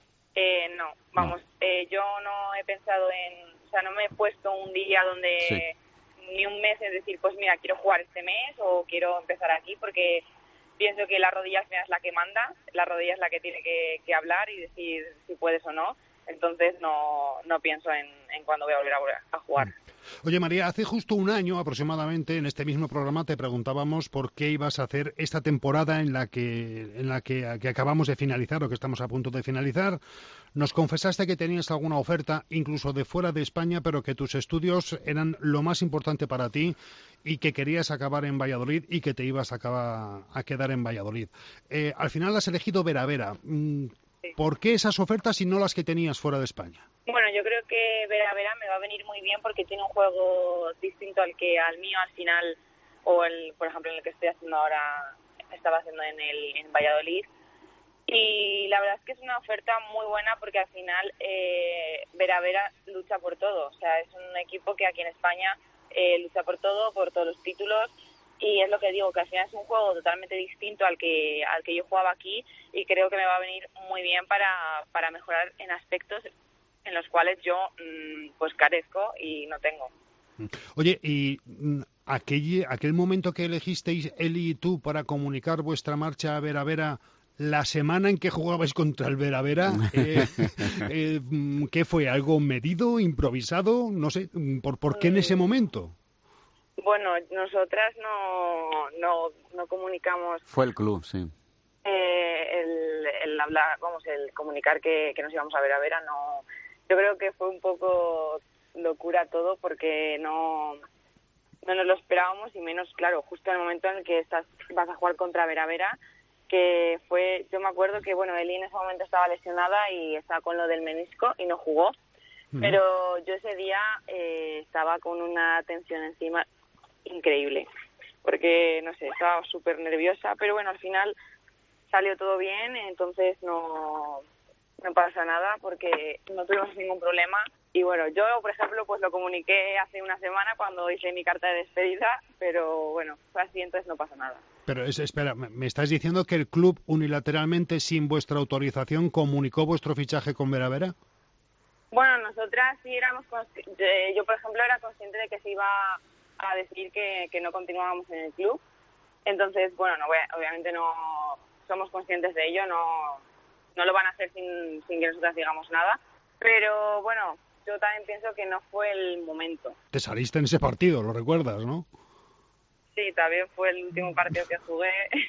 Eh, no, vamos, no. Eh, yo no he pensado en, o sea, no me he puesto un día donde... Sí. ni un mes es decir, pues mira, quiero jugar este mes o quiero empezar aquí, porque pienso que la rodilla al final es la que manda, la rodilla es la que tiene que, que hablar y decir si puedes o no, entonces no, no pienso en, en cuándo voy a volver a, a jugar. Oye, María, hace justo un año aproximadamente en este mismo programa te preguntábamos por qué ibas a hacer esta temporada en la que en la que, que acabamos de finalizar o que estamos a punto de finalizar. Nos confesaste que tenías alguna oferta incluso de fuera de España, pero que tus estudios eran lo más importante para ti y que querías acabar en Valladolid y que te ibas a, acabar, a quedar en Valladolid. Eh, al final has elegido Vera Vera. ¿Por qué esas ofertas y no las que tenías fuera de España? Bueno, yo creo que Vera Vera me va a venir muy bien porque tiene un juego distinto al que al mío al final, o el, por ejemplo, en el que estoy haciendo ahora, estaba haciendo en el en Valladolid. Y la verdad es que es una oferta muy buena porque al final eh, Vera Vera lucha por todo. O sea, es un equipo que aquí en España eh, lucha por todo, por todos los títulos. Y es lo que digo, que al final es un juego totalmente distinto al que al que yo jugaba aquí, y creo que me va a venir muy bien para, para mejorar en aspectos en los cuales yo pues carezco y no tengo. Oye, y aquel, aquel momento que elegisteis Eli y tú para comunicar vuestra marcha a Vera Vera, la semana en que jugabais contra el Vera Vera, eh, eh, ¿qué fue? ¿Algo medido, improvisado? No sé, ¿por, por qué en ese momento? Bueno, nosotras no, no, no comunicamos. Fue el club, sí. Eh, el, el hablar, vamos, el comunicar que, que nos íbamos a ver a Vera, no. Yo creo que fue un poco locura todo porque no, no nos lo esperábamos, y menos, claro, justo en el momento en el que estás, vas a jugar contra Vera Vera, que fue, yo me acuerdo que, bueno, Eli en ese momento estaba lesionada y estaba con lo del menisco y no jugó, uh-huh. Pero yo ese día eh, estaba con una tensión encima increíble, porque, no sé, estaba súper nerviosa, pero bueno, al final salió todo bien, entonces no, no pasa nada porque no tuvimos ningún problema. Y bueno, yo, por ejemplo, pues lo comuniqué hace una semana cuando hice mi carta de despedida, pero bueno, fue así, entonces no pasa nada. Pero es, espera, ¿me estás diciendo que el club unilateralmente, sin vuestra autorización, comunicó vuestro fichaje con Vera Vera? Bueno, nosotras sí éramos, yo por ejemplo era consciente de que se iba a decir que, que no continuábamos en el club, entonces bueno, no voy a, obviamente no somos conscientes de ello, no no lo van a hacer sin, sin que nosotras digamos nada, pero bueno, yo también pienso que no fue el momento. Te saliste en ese partido, lo recuerdas, ¿no? Sí, también fue el último partido que jugué.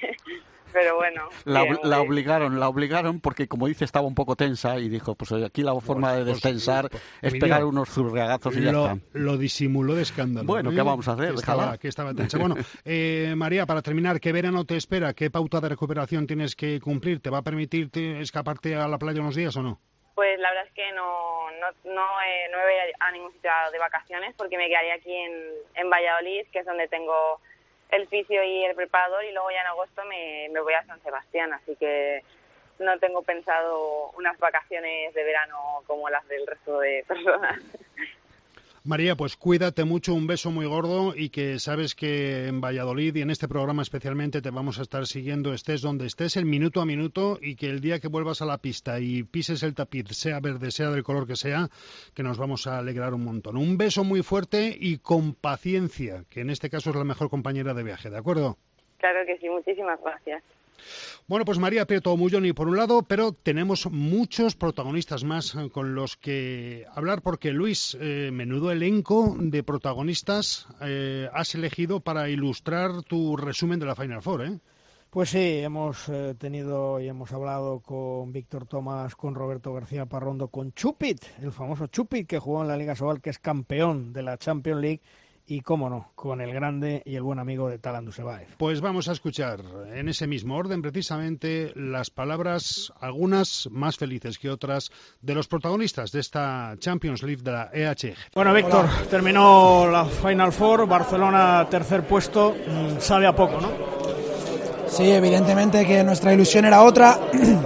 Pero bueno. La, bien, la obligaron, la obligaron porque, como dice, estaba un poco tensa y dijo, pues aquí la forma pues, de destensar pues, pues, es pegar unos zurriagazos y ya lo, está. Lo disimuló de escándalo. Bueno, ¿eh? ¿qué vamos a hacer? Que estaba, que estaba tensa. Bueno, eh, María, para terminar, ¿qué verano te espera? ¿Qué pauta de recuperación tienes que cumplir? ¿Te va a permitir escaparte a la playa unos días o no? Pues la verdad es que no, no, no, eh, no me voy a ningún sitio de vacaciones porque me quedaría aquí en, en Valladolid, que es donde tengo el fisio y el preparador, y luego ya en agosto me, me voy a San Sebastián, así que no tengo pensado unas vacaciones de verano como las del resto de personas. María, pues cuídate mucho, un beso muy gordo y que sabes que en Valladolid y en este programa especialmente te vamos a estar siguiendo, estés donde estés, el minuto a minuto, y que el día que vuelvas a la pista y pises el tapiz, sea verde, sea del color que sea, que nos vamos a alegrar un montón. Un beso muy fuerte y con paciencia, que en este caso es la mejor compañera de viaje, ¿de acuerdo? Claro que sí, muchísimas gracias. Bueno, pues María Prieto Mulloni por un lado, pero tenemos muchos protagonistas más con los que hablar, porque Luis, eh, menudo elenco de protagonistas eh, has elegido para ilustrar tu resumen de la Final Four, ¿eh? Pues sí, hemos eh, tenido y hemos hablado con Víctor Tomás, con Roberto García Parrondo, con Chupit, el famoso Chupit que jugó en la Liga Sobal, que es campeón de la Champions League, y, cómo no, con el grande y el buen amigo de Talan Dusebaev. Pues vamos a escuchar en ese mismo orden precisamente las palabras, algunas más felices que otras, de los protagonistas de esta Champions League de la E H F. Bueno, Víctor, terminó la Final Four, Barcelona tercer puesto, sabe a poco, ¿no? Sí, evidentemente que nuestra ilusión era otra,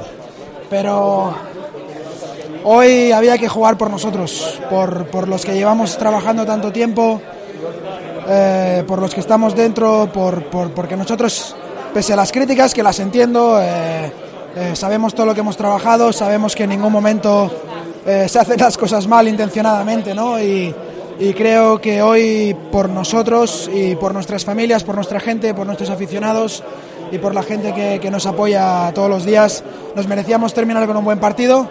pero hoy había que jugar por nosotros, por, por los que llevamos trabajando tanto tiempo, eh, por los que estamos dentro, por, por, porque nosotros, pese a las críticas, que las entiendo, eh, eh, sabemos todo lo que hemos trabajado, sabemos que en ningún momento eh, se hacen las cosas mal intencionadamente, ¿no? Y, y creo que hoy, por nosotros y por nuestras familias, por nuestra gente, por nuestros aficionados y por la gente que, que nos apoya todos los días, nos merecíamos terminar con un buen partido.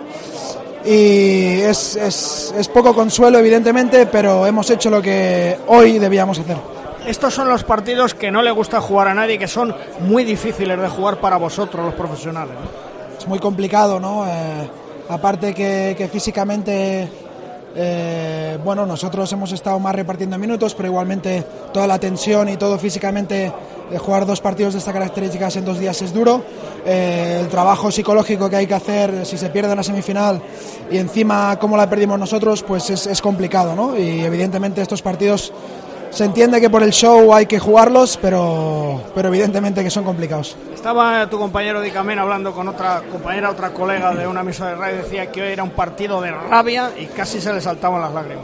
Y es, es, es poco consuelo, evidentemente, pero hemos hecho lo que hoy debíamos hacer. Estos son los partidos que no le gusta jugar a nadie, que son muy difíciles de jugar para vosotros, los profesionales, ¿no? Es muy complicado, ¿no? Eh, aparte que, que físicamente, eh, bueno, nosotros hemos estado más repartiendo minutos, pero igualmente toda la tensión y todo físicamente, de jugar dos partidos de estas características en dos días es duro. Eh, el trabajo psicológico que hay que hacer si se pierde una semifinal y encima cómo la perdimos nosotros, pues es, es complicado, ¿no? Y evidentemente estos partidos se entiende que por el show hay que jugarlos, pero, pero evidentemente que son complicados. Estaba tu compañero Dicamen hablando con otra compañera, otra colega de una emisora de radio, decía que hoy era un partido de rabia y casi se le saltaban las lágrimas.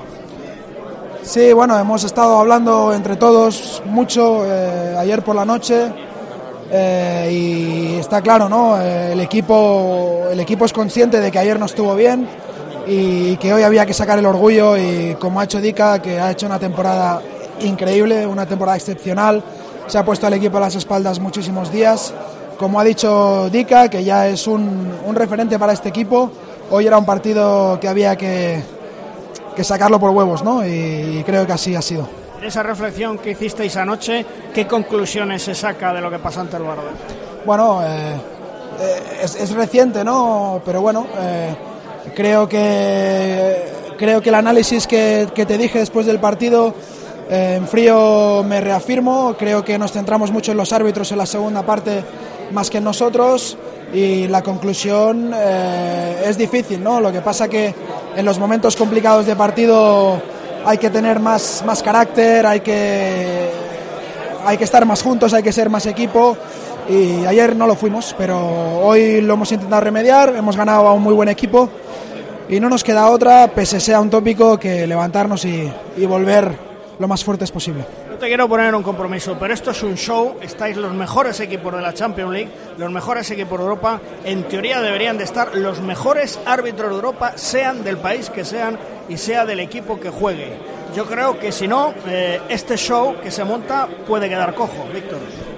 Sí, bueno, hemos estado hablando entre todos mucho eh, ayer por la noche eh, y está claro, ¿no? Eh, el equipo, el equipo es consciente de que ayer no estuvo bien y que hoy había que sacar el orgullo, y como ha hecho Dica, que ha hecho una temporada increíble, una temporada excepcional, se ha puesto al equipo a las espaldas muchísimos días. Como ha dicho Dica, que ya es un, un referente para este equipo, hoy era un partido que había que, que sacarlo por huevos, ¿no? Y, y creo que así ha sido. Esa reflexión que hicisteis anoche, ¿qué conclusiones se saca de lo que pasó ante el Barça? Bueno, eh, eh, es, es reciente, ¿no? Pero bueno, eh, creo que creo que el análisis que, que te dije después del partido, eh, en frío me reafirmo. Creo que nos centramos mucho en los árbitros en la segunda parte más que en nosotros, y la conclusión eh, es difícil, ¿no? Lo que pasa que en los momentos complicados de partido hay que tener más, más carácter, hay que, hay que estar más juntos, hay que ser más equipo, y ayer no lo fuimos, pero hoy lo hemos intentado remediar, hemos ganado a un muy buen equipo y no nos queda otra, pese sea un tópico, que levantarnos y, y volver lo más fuertes posible. No te quiero poner un compromiso, pero esto es un show, estáis los mejores equipos de la Champions League, los mejores equipos de Europa, en teoría deberían de estar los mejores árbitros de Europa, sean del país que sean y sea del equipo que juegue. Yo creo que si no, eh, este show que se monta puede quedar cojo, Víctor.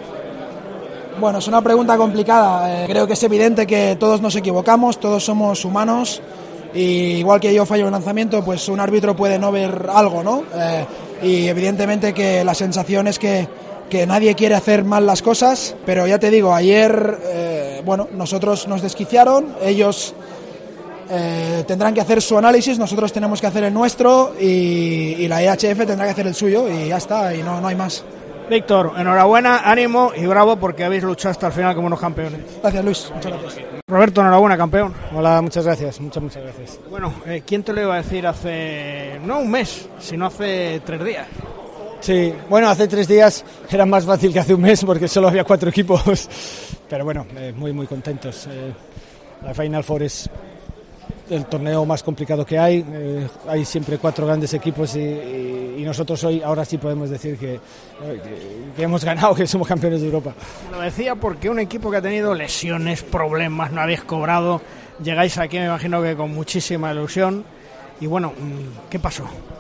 Bueno, es una pregunta complicada. Eh, creo que es evidente que todos nos equivocamos, todos somos humanos, y igual que yo fallo un lanzamiento, pues un árbitro puede no ver algo, ¿no? Eh, y evidentemente que la sensación es que, que nadie quiere hacer mal las cosas, pero ya te digo, ayer, eh, bueno, nosotros nos desquiciaron, ellos eh, tendrán que hacer su análisis, nosotros tenemos que hacer el nuestro, y, y la E H F tendrá que hacer el suyo, y ya está, y no, no hay más. Víctor, enhorabuena, ánimo y bravo, porque habéis luchado hasta el final como unos campeones. Gracias, Luis, muchas gracias. Roberto, enhorabuena, campeón. Hola, muchas gracias, muchas, muchas gracias. Bueno, eh, ¿quién te lo iba a decir hace, no un mes, sino hace tres días? Sí, bueno, hace tres días era más fácil que hace un mes, porque solo había cuatro equipos, pero bueno, eh, muy, muy contentos. Eh, la Final Four es el torneo más complicado que hay. Eh, hay siempre cuatro grandes equipos y, y, y nosotros hoy, ahora sí podemos decir que, que, que hemos ganado, que somos campeones de Europa. Lo decía porque un equipo que ha tenido lesiones, problemas, no habéis cobrado, llegáis aquí, me imagino que con muchísima ilusión. Y bueno, ¿qué pasó?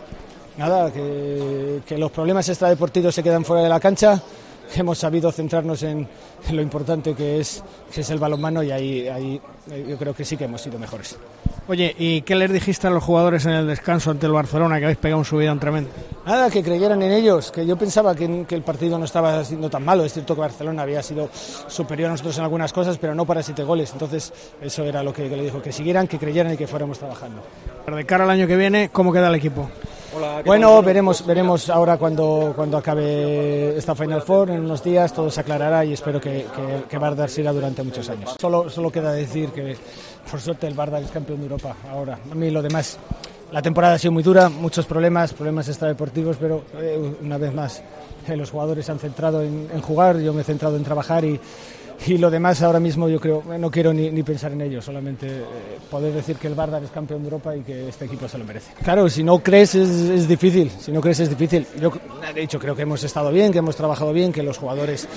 Nada, que, que los problemas extradeportivos se quedan fuera de la cancha. Hemos sabido centrarnos en, en lo importante que es, que es el balonmano, y ahí, ahí yo creo que sí que hemos sido mejores. Oye, ¿y qué les dijiste a los jugadores en el descanso ante el Barcelona, que habéis pegado un subidón tremendo? Nada, que creyeran en ellos, que yo pensaba que, que el partido no estaba siendo tan malo. Es cierto que Barcelona había sido superior a nosotros en algunas cosas, pero no para siete goles. Entonces eso era lo que, que le dijo, que siguieran, que creyeran y que fuéramos trabajando. Pero de cara al año que viene, ¿cómo queda el equipo? Hola, bueno, veremos veremos ahora cuando, cuando acabe esta Final Four, en unos días todo se aclarará y espero que, que, que Vardar siga durante muchos años. Solo, solo queda decir que por suerte el Vardar es campeón de Europa ahora. A mí lo demás, la temporada ha sido muy dura, muchos problemas, problemas extradeportivos, pero eh, una vez más eh, los jugadores se han centrado en, en jugar, yo me he centrado en trabajar y Y lo demás ahora mismo yo creo, no quiero ni, ni pensar en ello, solamente eh, poder decir que el Vardar es campeón de Europa y que este equipo se lo merece. Claro, si no crees es, es difícil, si no crees es difícil. Yo he dicho, creo que hemos estado bien, que hemos trabajado bien, que los jugadores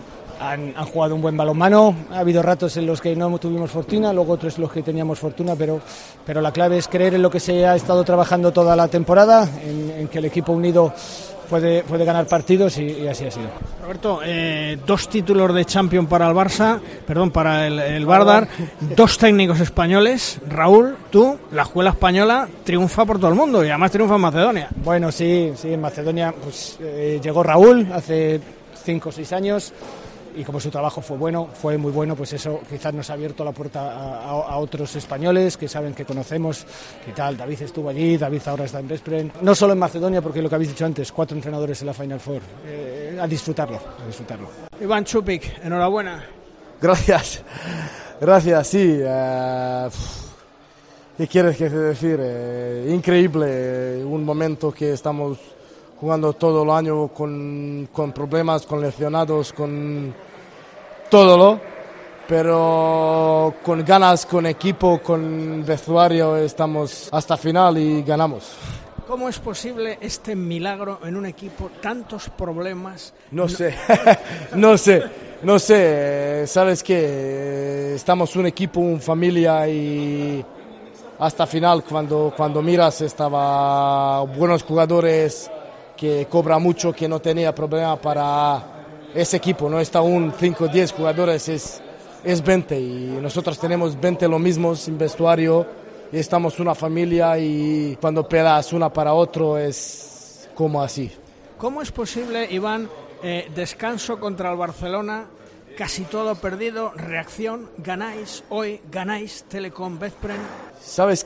han, han jugado un buen balonmano. Ha habido ratos en los que no tuvimos fortuna, luego otros en los que teníamos fortuna, pero, pero la clave es creer en lo que se ha estado trabajando toda la temporada, en, en que el equipo unido Puede, puede ganar partidos y, y así ha sido. Roberto, eh, dos títulos de Champions para el Barça, perdón, para el, el Vardar, dos técnicos españoles. Raúl, tú, la escuela española triunfa por todo el mundo y además triunfa en Macedonia. Bueno, sí, sí, en Macedonia pues eh, llegó Raúl hace cinco o seis años. Y como su trabajo fue bueno, fue muy bueno, pues eso quizás nos ha abierto la puerta a, a, a otros españoles que saben que conocemos y tal. David estuvo allí, David ahora está en Veszprém. No solo en Macedonia, porque lo que habéis dicho antes, cuatro entrenadores en la Final Four. Eh, a disfrutarlo, a disfrutarlo. Iván Čupik, enhorabuena. Gracias, gracias, sí. Uh, ¿Qué quieres que te decir? Eh, increíble, un momento que estamos jugando todo el año con, con problemas, con lesionados, con todo lo, pero con ganas, con equipo, con vestuario, estamos hasta final y ganamos. ¿Cómo es posible este milagro en un equipo, tantos problemas? No, no... sé, no sé, no sé, sabes que estamos un equipo, una familia y hasta final cuando, cuando miras estaba buenos jugadores, que cobra mucho, que no tenía problema para ese equipo, no está un cinco o diez jugadores, es, es veinte y nosotros tenemos veinte lo mismo sin vestuario y estamos una familia y cuando pelas una para otro es como así. ¿Cómo es posible, Iván, eh, descanso contra el Barcelona, casi todo perdido, reacción, ganáis hoy, ganáis Telekom Veszprém? Sabes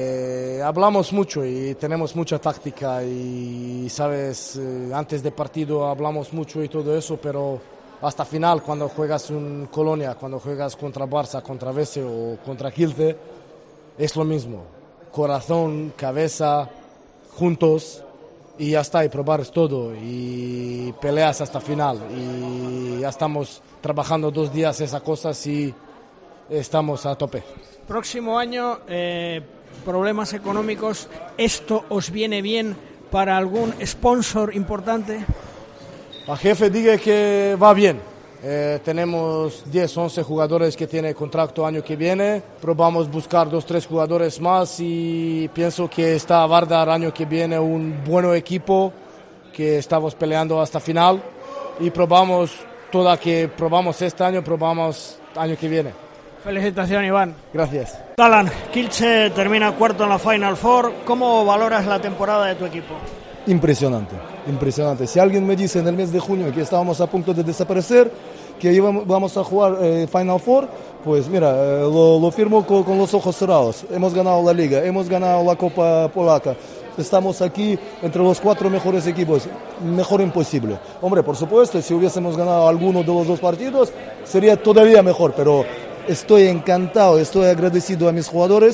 que hablamos mucho y tenemos mucha táctica y sabes, antes de partido hablamos mucho y todo eso, pero hasta final cuando juegas en Colonia, cuando juegas contra Barça, contra Vese o contra Kielce, es lo mismo. Corazón, cabeza, juntos y ya está, y probar todo y peleas hasta final y ya estamos trabajando dos días esas cosas y estamos a tope. Próximo año, eh, problemas económicos, ¿esto os viene bien para algún sponsor importante? El jefe dice que va bien. Eh, tenemos diez, once jugadores que tienen contrato año que viene. Probamos buscar dos, tres jugadores más y pienso que está Vardar año que viene un buen equipo que estamos peleando hasta final y probamos toda que probamos este año, probamos año que viene. Felicitaciones, Iván. Gracias. Talan, Kielce termina cuarto en la Final Four. ¿Cómo valoras la temporada de tu equipo? Impresionante, impresionante. Si alguien me dice en el mes de junio que estábamos a punto de desaparecer, que íbamos, vamos a jugar eh, Final Four, pues mira, eh, lo, lo firmo con, con los ojos cerrados. Hemos ganado la Liga, hemos ganado la Copa Polaca. Estamos aquí entre los cuatro mejores equipos, mejor imposible. Hombre, por supuesto, si hubiésemos ganado alguno de los dos partidos, sería todavía mejor, pero estoy encantado, estoy agradecido a mis jugadores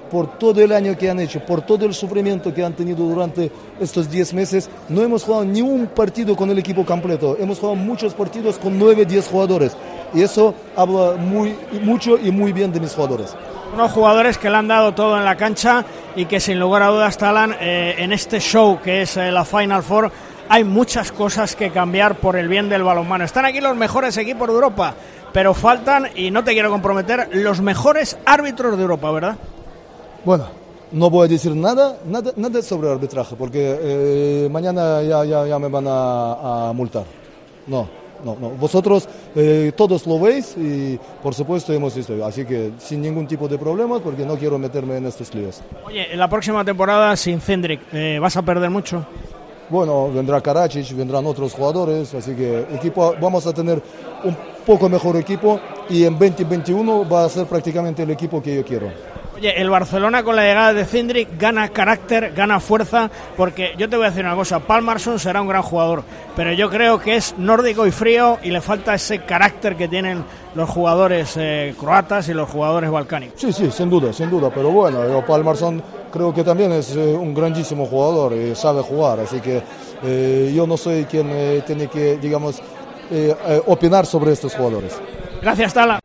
por todo el año que han hecho, por todo el sufrimiento que han tenido durante estos diez meses. No hemos jugado ni un partido con el equipo completo, hemos jugado muchos partidos con nueve, diez jugadores, y eso habla muy, mucho y muy bien de mis jugadores. Unos jugadores que le han dado todo en la cancha y que sin lugar a dudas, Talan, eh, en este show que es eh, la Final Four, hay muchas cosas que cambiar por el bien del balonmano. Están aquí los mejores equipos de Europa, pero faltan, y no te quiero comprometer, los mejores árbitros de Europa, ¿verdad? Bueno, no voy a decir nada, nada, nada sobre arbitraje, porque eh, mañana ya, ya, ya me van a, a multar. No, no, no. Vosotros eh, todos lo veis y por supuesto hemos visto, así que sin ningún tipo de problema, porque no quiero meterme en estos líos. Oye, en la próxima temporada sin Cendric, eh, ¿vas a perder mucho? Bueno, vendrá Karadzic, vendrán otros jugadores, así que equipo, vamos a tener un poco mejor equipo y en veinte veintiuno va a ser prácticamente el equipo que yo quiero. Oye, el Barcelona con la llegada de Cendric gana carácter, gana fuerza, porque yo te voy a decir una cosa, Pálmarsson será un gran jugador, pero yo creo que es nórdico y frío y le falta ese carácter que tienen los jugadores eh, croatas y los jugadores balcánicos. Sí, sí, sin duda, sin duda, pero bueno, yo Pálmarsson creo que también es eh, un grandísimo jugador y sabe jugar, así que eh, yo no soy quien eh, tiene que, digamos, eh, eh, opinar sobre estos jugadores. Gracias, Tala.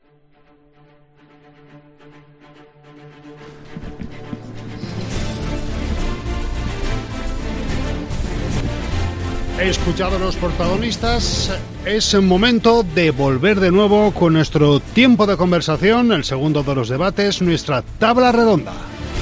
He escuchado a los protagonistas, es momento de volver de nuevo con nuestro tiempo de conversación, el segundo de los debates, nuestra tabla redonda.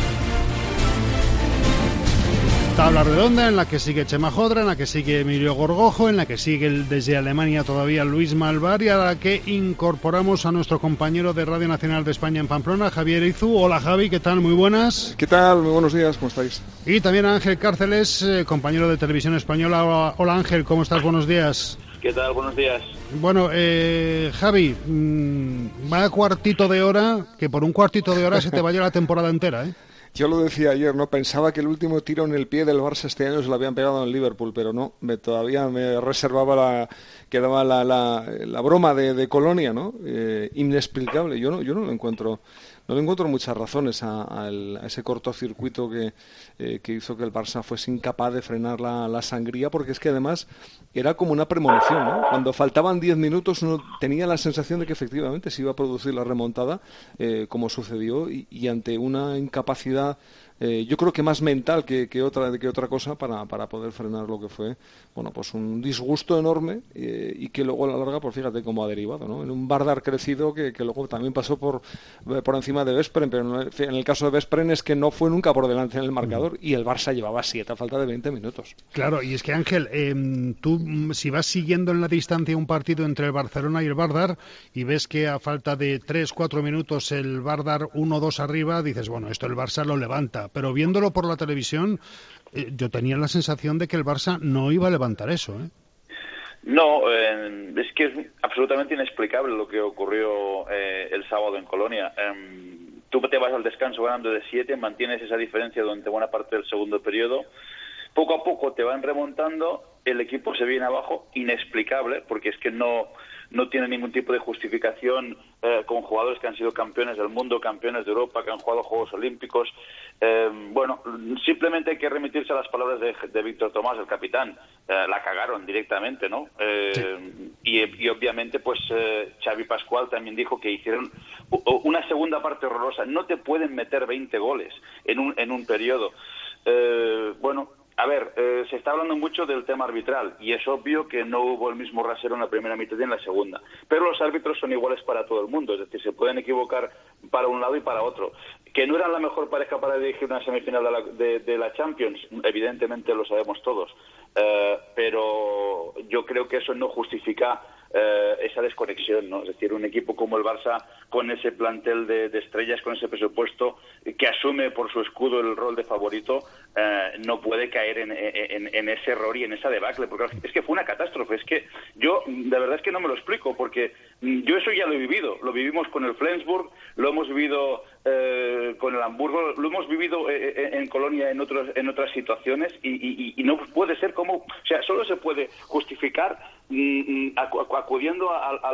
Tabla redonda en la que sigue Chema Jodra, en la que sigue Emilio Gorgojo, en la que sigue el, desde Alemania todavía Luis Malvar, y a la que incorporamos a nuestro compañero de Radio Nacional de España en Pamplona, Javier Izu. Hola Javi, ¿qué tal? Muy buenas. ¿Qué tal? Muy buenos días, ¿cómo estáis? Y también a Ángel Cárceles, eh, compañero de Televisión Española. Hola, hola Ángel, ¿cómo estás? Buenos días. ¿Qué tal? Buenos días. Bueno, eh, Javi, mmm, vaya cuartito de hora, que por un cuartito de hora se te vaya la temporada entera, ¿eh? Yo lo decía ayer, ¿no? Pensaba que el último tiro en el pie del Barça este año se lo habían pegado en Liverpool, pero no, me, todavía me reservaba la, quedaba la, la, la broma de, de Colonia, ¿no? Eh, inexplicable, yo no, yo no lo encuentro, no le encuentro muchas razones a, a, el, a ese cortocircuito que, eh, que hizo que el Barça fuese incapaz de frenar la, la sangría, porque es que además era como una premonición, ¿no? Cuando faltaban diez minutos uno tenía la sensación de que efectivamente se iba a producir la remontada, eh, como sucedió, y, y ante una incapacidad Eh, yo creo que más mental que, que otra que otra cosa para, para poder frenar lo que fue, bueno, pues un disgusto enorme, eh, y que luego a la larga, pues fíjate cómo ha derivado, ¿no? En un Vardar crecido que, que luego también pasó por, por encima de Veszprém, pero en el caso de Veszprém es que no fue nunca por delante en el marcador, y el Barça llevaba siete a falta de veinte minutos. Claro, y es que Ángel, eh, tú si vas siguiendo en la distancia un partido entre el Barcelona y el Vardar y ves que a falta de tres cuatro minutos el Vardar uno dos arriba, dices, bueno, esto el Barça lo levanta, pero viéndolo por la televisión, eh, yo tenía la sensación de que el Barça no iba a levantar eso, ¿eh? No, eh, es que es absolutamente inexplicable lo que ocurrió eh, el sábado en Colonia. Eh, tú te vas al descanso ganando de siete, mantienes esa diferencia durante buena parte del segundo periodo, poco a poco te van remontando, el equipo se viene abajo, inexplicable, porque es que no... no tiene ningún tipo de justificación, eh, con jugadores que han sido campeones del mundo, campeones de Europa, que han jugado Juegos Olímpicos. Eh, bueno, simplemente hay que remitirse a las palabras de, de Víctor Tomás, el capitán. Eh, la cagaron directamente, ¿no? Eh, sí. y, y obviamente, pues, eh, Xavi Pascual también dijo que hicieron una segunda parte horrorosa. No te pueden meter veinte goles en un, en un periodo. Eh, bueno... A ver, eh, se está hablando mucho del tema arbitral y es obvio que no hubo el mismo rasero en la primera mitad y en la segunda. Pero los árbitros son iguales para todo el mundo, es decir, se pueden equivocar para un lado y para otro. Que no eran la mejor pareja para dirigir una semifinal de la, de, de la Champions, evidentemente lo sabemos todos. Eh, pero yo creo que eso no justifica eh, esa desconexión, ¿no? Es decir, un equipo como el Barça, con ese plantel de, de estrellas, con ese presupuesto, que asume por su escudo el rol de favorito, eh, no puede caer en, en, en ese error y en esa debacle, porque es que fue una catástrofe. Es que yo, de verdad es que no me lo explico, porque yo eso ya lo he vivido. Lo vivimos con el Flensburg, lo hemos vivido eh, con el Hamburgo, lo hemos vivido eh, en Colonia en otros en otras situaciones, y, y, y no puede ser como, o sea, solo se puede justificar mm, acu acudiendo al, al,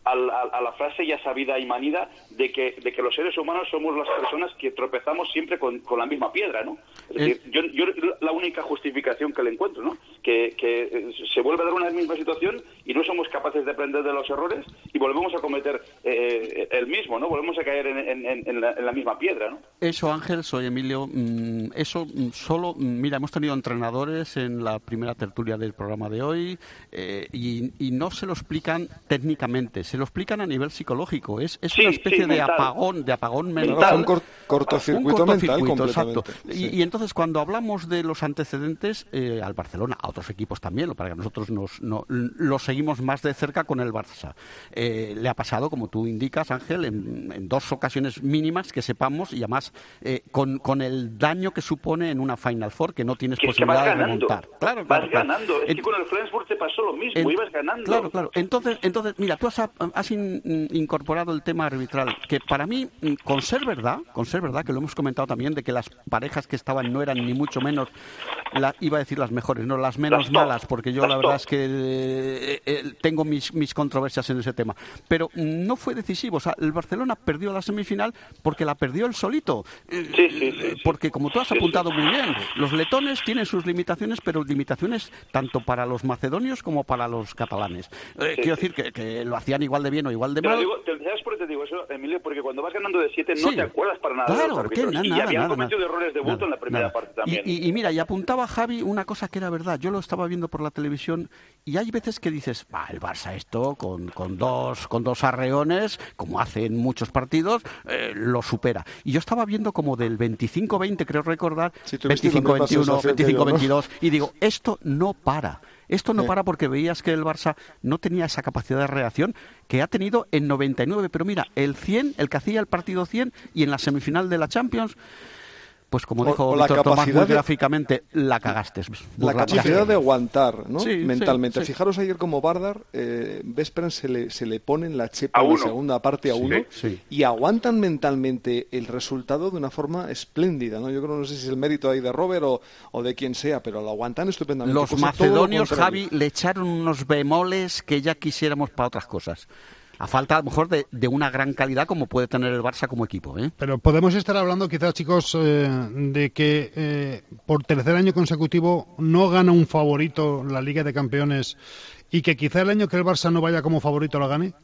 a la, a la frase ya sabida y manida de que, de que los seres humanos somos las personas que tropezamos siempre con, con la misma piedra, ¿no? Es decir, yo, yo la única justificación que le encuentro, ¿no? Que, que se vuelve a dar una misma situación y no somos capaces de aprender de los errores y volvemos a cometer eh, el mismo, ¿no? Volvemos a caer en, en, en, la, en la misma piedra, ¿no? Eso, Ángel, soy Emilio, mmm, eso solo, mira, hemos tenido entrenadores en la primera tertulia del programa de hoy eh, y, y no se lo explican técnicamente, se lo explican a nivel psicológico. Es, es sí, una especie sí, de apagón, de apagón mental. mental. Un cor cortocircuito, un cortocircuito mental, exacto. Sí. Y, y entonces cuando hablamos de los antecedentes eh, al Barcelona, a otros equipos también, para que nosotros nos no, lo seguimos más de cerca con el Barça. Eh, le ha pasado, como tú indicas, Ángel, en, en dos ocasiones mínimas que sepamos, y además eh, con, con el daño que supone en una Final Four que no tienes que posibilidad es que de remontar. Claro, vas claro, ganando. claro. Es en, que con el Flensburg te pasó lo mismo, en, ibas ganando. Claro, claro. Entonces, entonces mira, tú has, has in, incorporado el tema arbitral, que para mí, con ser verdad, con ser verdad, que lo hemos comentado también, de que las parejas que estaban no eran ni mucho menos, la, iba a decir las mejores, no las menos las malas, porque yo las la verdad top. es que eh, eh, tengo mis, mis controversias en ese tema. Pero no fue decisivo. O sea, el Barcelona perdió la semifinal porque la perdió él solito. Sí, sí, sí, sí. Porque, como tú has sí, apuntado sí. muy bien, los letones tienen sus limitaciones, pero limitaciones tanto para los macedonios como para los catalanes. Eh, sí, quiero sí. decir que, que lo hacían igual de bien o igual de mal. Digo, ¿sabes por qué te digo eso, Emilio? Porque cuando vas ganando de siete no sí. te acuerdas para nada claro, de los árbitros. Que nada, y nada, habían nada, cometido nada, errores de bulto nada, en la primera nada. parte también. Y, y, y mira, y apuntaba Javi una cosa que era verdad. Yo lo estaba viendo por la televisión y hay veces que dices, va, el Barça esto con, con, dos, con dos arreones, como hace en muchos partidos, eh, lo supera. Y yo estaba viendo como del veinticinco veinte, creo recordar, sí, veinticinco veintiuno, veinticinco veintidós, y digo, esto no para. Esto no para porque veías que el Barça no tenía esa capacidad de reacción que ha tenido en noventa y nueve. Pero mira, el cien, el que hacía el partido cien, y en la semifinal de la Champions, pues como dijo o, o Víctor Tomás muy de, gráficamente, la cagaste. La capacidad de aguantar, ¿no? Sí, mentalmente. Sí, sí. Fijaros ayer como Bardar, eh, Vesperen se le, se le pone en la chepa de segunda parte a uno sí, sí. y aguantan mentalmente el resultado de una forma espléndida, ¿no? Yo creo, no sé si es el mérito ahí de Robert o, o de quien sea, pero lo aguantan estupendamente. Los macedonios, Javi, le echaron unos bemoles que ya quisiéramos para otras cosas. A falta, a lo mejor, de, de una gran calidad como puede tener el Barça como equipo, ¿eh? Pero podemos estar hablando, quizás, chicos, eh, de que eh, por tercer año consecutivo no gana un favorito la Liga de Campeones y que quizá el año que el Barça no vaya como favorito la gane.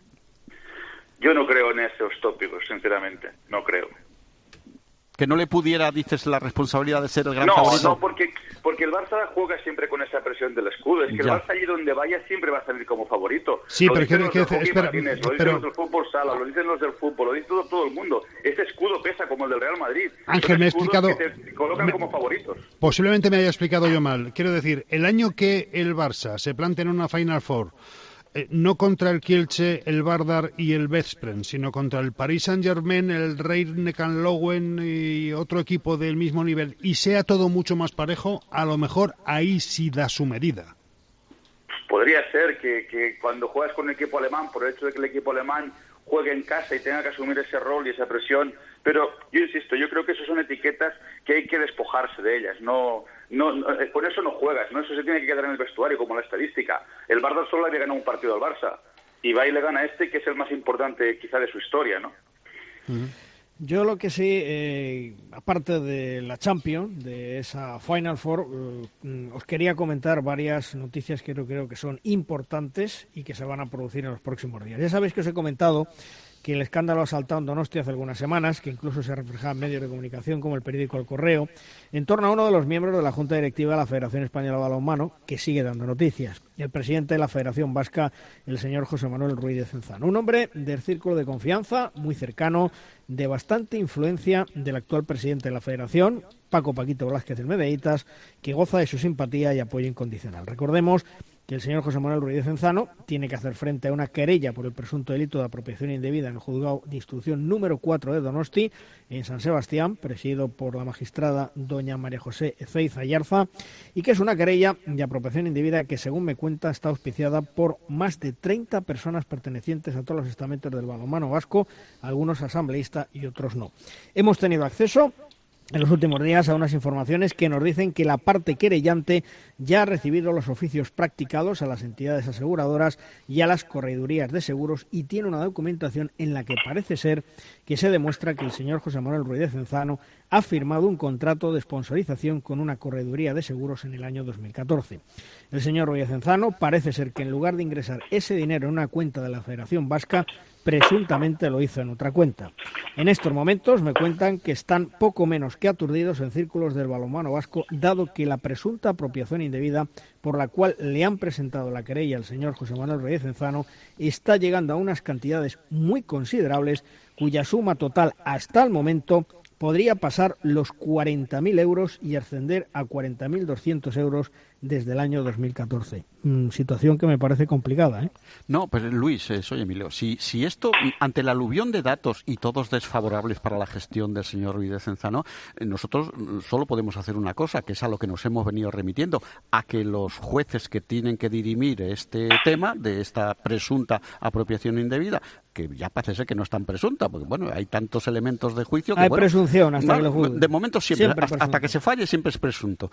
Yo no creo en esos tópicos, sinceramente. No creo. Que no le pudiera, dices, la responsabilidad de ser el gran no, favorito. No, porque, porque el Barça juega siempre con esa presión del escudo. Es que ya. el Barça allí donde vaya siempre va a salir como favorito. Sí, lo pero dicen que, los que, del que hockey espera, Martínez, lo pero... dicen los del fútbol sala, lo dicen los del fútbol, lo dice todo, todo el mundo. Ese escudo pesa como el del Real Madrid. Ángel, me he explicado... Que te colocan me... como favoritos. Posiblemente me haya explicado yo mal. Quiero decir, el año que el Barça se plantea en una Final Four, Eh, no contra el Kielce, el Vardar y el Veszprém, sino contra el Paris Saint-Germain, el Rhein-Neckar-Löwen y otro equipo del mismo nivel, y sea todo mucho más parejo, a lo mejor ahí sí da su medida. Podría ser que, que cuando juegas con un equipo alemán, por el hecho de que el equipo alemán juegue en casa y tenga que asumir ese rol y esa presión, pero yo insisto, yo creo que eso son etiquetas que hay que despojarse de ellas, no, no, no por eso no juegas, no eso se tiene que quedar en el vestuario como la estadística. El Barça solo había ganado un partido al Barça y va y le gana a este, que es el más importante quizá de su historia, ¿no? Uh-huh. Yo lo que sí, eh, aparte de la Champions, de esa Final Four, eh, os quería comentar varias noticias que creo, creo que son importantes y que se van a producir en los próximos días. Ya sabéis que os he comentado que el escándalo ha saltado en Donosti hace algunas semanas, que incluso se reflejaba en medios de comunicación como el periódico El Correo, en torno a uno de los miembros de la Junta Directiva de la Federación Española de Balonmano, que sigue dando noticias, el presidente de la Federación Vasca, el señor José Manuel Ruiz de Cenzano, un hombre del círculo de confianza, muy cercano, de bastante influencia del actual presidente de la Federación, Paco Paquito Blázquez del Medeitas, que goza de su simpatía y apoyo incondicional. Recordemos que el señor José Manuel Ruiz de Cenzano tiene que hacer frente a una querella por el presunto delito de apropiación indebida en el juzgado de instrucción número cuatro de Donosti, en San Sebastián, presidido por la magistrada doña María José Ezeiza Ayarza, y que es una querella de apropiación indebida que, según me cuenta, está auspiciada por más de treinta personas pertenecientes a todos los estamentos del balonmano vasco, algunos asambleístas y otros no. Hemos tenido acceso en los últimos días a unas informaciones que nos dicen que la parte querellante ya ha recibido los oficios practicados a las entidades aseguradoras y a las corredurías de seguros y tiene una documentación en la que parece ser que se demuestra que el señor José Manuel Ruiz de Cenzano ha firmado un contrato de sponsorización con una correduría de seguros en el año dos mil catorce. El señor Ruiz de Cenzano parece ser que en lugar de ingresar ese dinero en una cuenta de la Federación Vasca, presuntamente lo hizo en otra cuenta. En estos momentos me cuentan que están poco menos que aturdidos en círculos del balonmano vasco, dado que la presunta apropiación indebida por la cual le han presentado la querella al señor José Manuel Ruiz de Cenzano está llegando a unas cantidades muy considerables, cuya suma total hasta el momento podría pasar los cuarenta mil euros y ascender a cuarenta mil doscientos euros desde el año dos mil catorce. Mm, situación que me parece complicada, ¿eh? No, pero Luis, eh, soy Emilio, si, si esto, ante la aluvión de datos y todos desfavorables para la gestión del señor Ruiz de Cenzano, eh, nosotros solo podemos hacer una cosa, que es a lo que nos hemos venido remitiendo, a que los jueces que tienen que dirimir este tema de esta presunta apropiación indebida, que ya parece ser que no es tan presunta, porque bueno, hay tantos elementos de juicio que hay bueno, presunción hasta no, que lo juzguen. De momento siempre, siempre hasta, hasta que se falle siempre es presunto.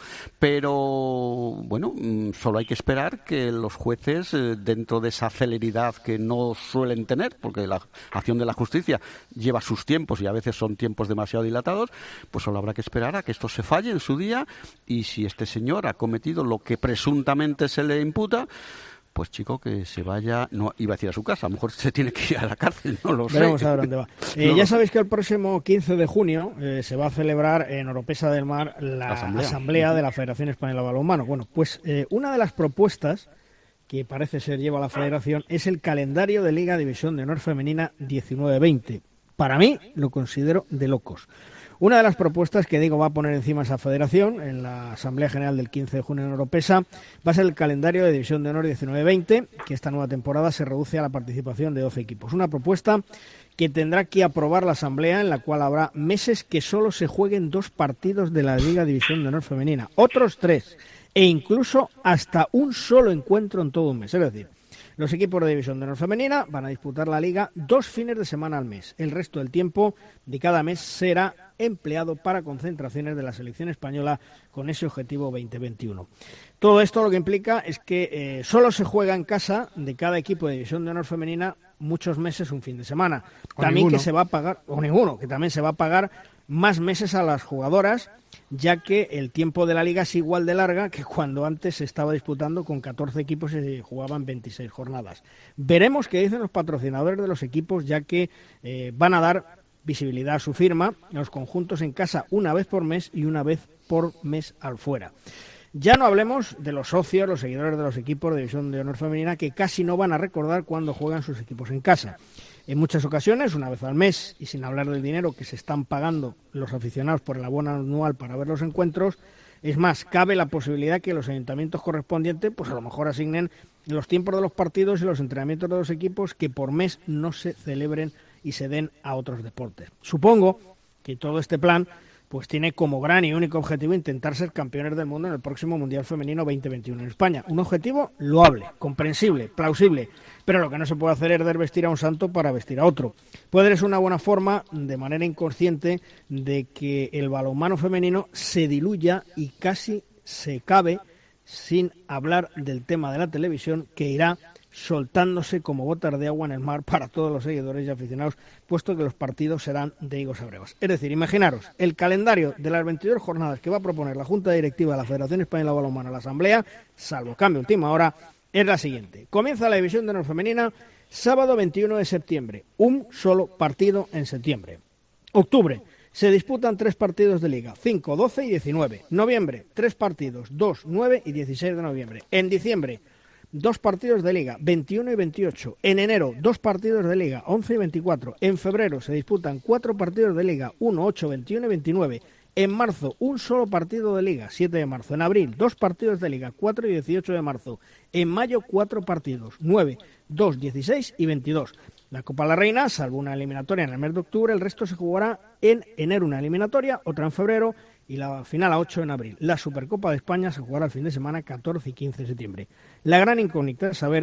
Pero bueno, solo hay que esperar que los jueces, eh, dentro de esa celeridad que no suelen tener, porque la acción de la justicia lleva sus tiempos y a veces son tiempos demasiado dilatados, pues solo habrá que esperar a que esto se falle en su día, y si este señor ha cometido lo que presuntamente se le imputa, pues chico, que se vaya, no iba a decir a su casa, a lo mejor se tiene que ir a la cárcel, no lo sé. Veremos a ver dónde va. Eh, no ya lo sabéis que el próximo quince de junio eh, se va a celebrar en Oropesa del Mar la Asamblea, Asamblea de la Federación Española de Balonmano. Bueno, pues eh, una de las propuestas que parece ser lleva la Federación es el calendario de Liga División de Honor Femenina diecinueve veinte. Para mí lo considero de locos. Una de las propuestas que digo va a poner encima esa federación en la Asamblea General del quince de junio en Oropesa va a ser el calendario de División de Honor diecinueve veinte, que esta nueva temporada se reduce a la participación de doce equipos. Una propuesta que tendrá que aprobar la Asamblea, en la cual habrá meses que solo se jueguen dos partidos de la Liga División de Honor Femenina, otros tres, e incluso hasta un solo encuentro en todo un mes. Es decir, los equipos de División de Honor Femenina van a disputar la Liga dos fines de semana al mes. El resto del tiempo de cada mes será empleado para concentraciones de la selección española con ese objetivo veinte veintiuno. Todo esto lo que implica es que eh, solo se juega en casa de cada equipo de División de Honor Femenina muchos meses un fin de semana. O también ninguno. que se va a pagar, o ninguno, que también se va a pagar más meses a las jugadoras, ya que el tiempo de la liga es igual de larga que cuando antes se estaba disputando con catorce equipos y se jugaban veintiséis jornadas. Veremos qué dicen los patrocinadores de los equipos, ya que eh, van a dar visibilidad a su firma en los conjuntos en casa una vez por mes y una vez por mes al fuera. Ya no hablemos de los socios, los seguidores de los equipos de División de Honor Femenina, que casi no van a recordar cuando juegan sus equipos en casa. En muchas ocasiones, una vez al mes, y sin hablar del dinero que se están pagando los aficionados por el abono anual para ver los encuentros, es más, cabe la posibilidad que los ayuntamientos correspondientes, pues a lo mejor asignen los tiempos de los partidos y los entrenamientos de los equipos que por mes no se celebren y se den a otros deportes. Supongo que todo este plan pues tiene como gran y único objetivo intentar ser campeones del mundo en el próximo Mundial Femenino veinte veintiuno en España. Un objetivo loable, comprensible, plausible, pero lo que no se puede hacer es desvestir a un santo para vestir a otro. Puede ser una buena forma, de manera inconsciente, de que el balonmano femenino se diluya y casi se cabe, sin hablar del tema de la televisión, que irá soltándose como gotas de agua en el mar para todos los seguidores y aficionados, puesto que los partidos serán de higos a brevas. Es decir, imaginaros el calendario de las veintidós jornadas que va a proponer la Junta Directiva de la Federación Española de Balonmano a la Asamblea, salvo cambio última hora, es la siguiente. Comienza la División de Honor Femenina sábado veintiuno de septiembre, un solo partido en septiembre. Octubre, se disputan tres partidos de Liga, cinco, doce y diecinueve. Noviembre, tres partidos, dos, nueve y dieciséis de noviembre. En diciembre, dos partidos de Liga, veintiuno y veintiocho. En enero, dos partidos de Liga, once y veinticuatro. En febrero se disputan cuatro partidos de Liga, uno, ocho, veintiuno y veintinueve. En marzo, un solo partido de Liga, siete de marzo. En abril, dos partidos de Liga, cuatro y dieciocho de marzo. En mayo, cuatro partidos, nueve, dos, dieciséis y veintidós. La Copa de la Reina, salvo una eliminatoria en el mes de octubre, el resto se jugará en enero una eliminatoria, otra en febrero y la final a ocho en abril. La Supercopa de España se jugará el fin de semana catorce y quince de septiembre. La gran incógnita es saber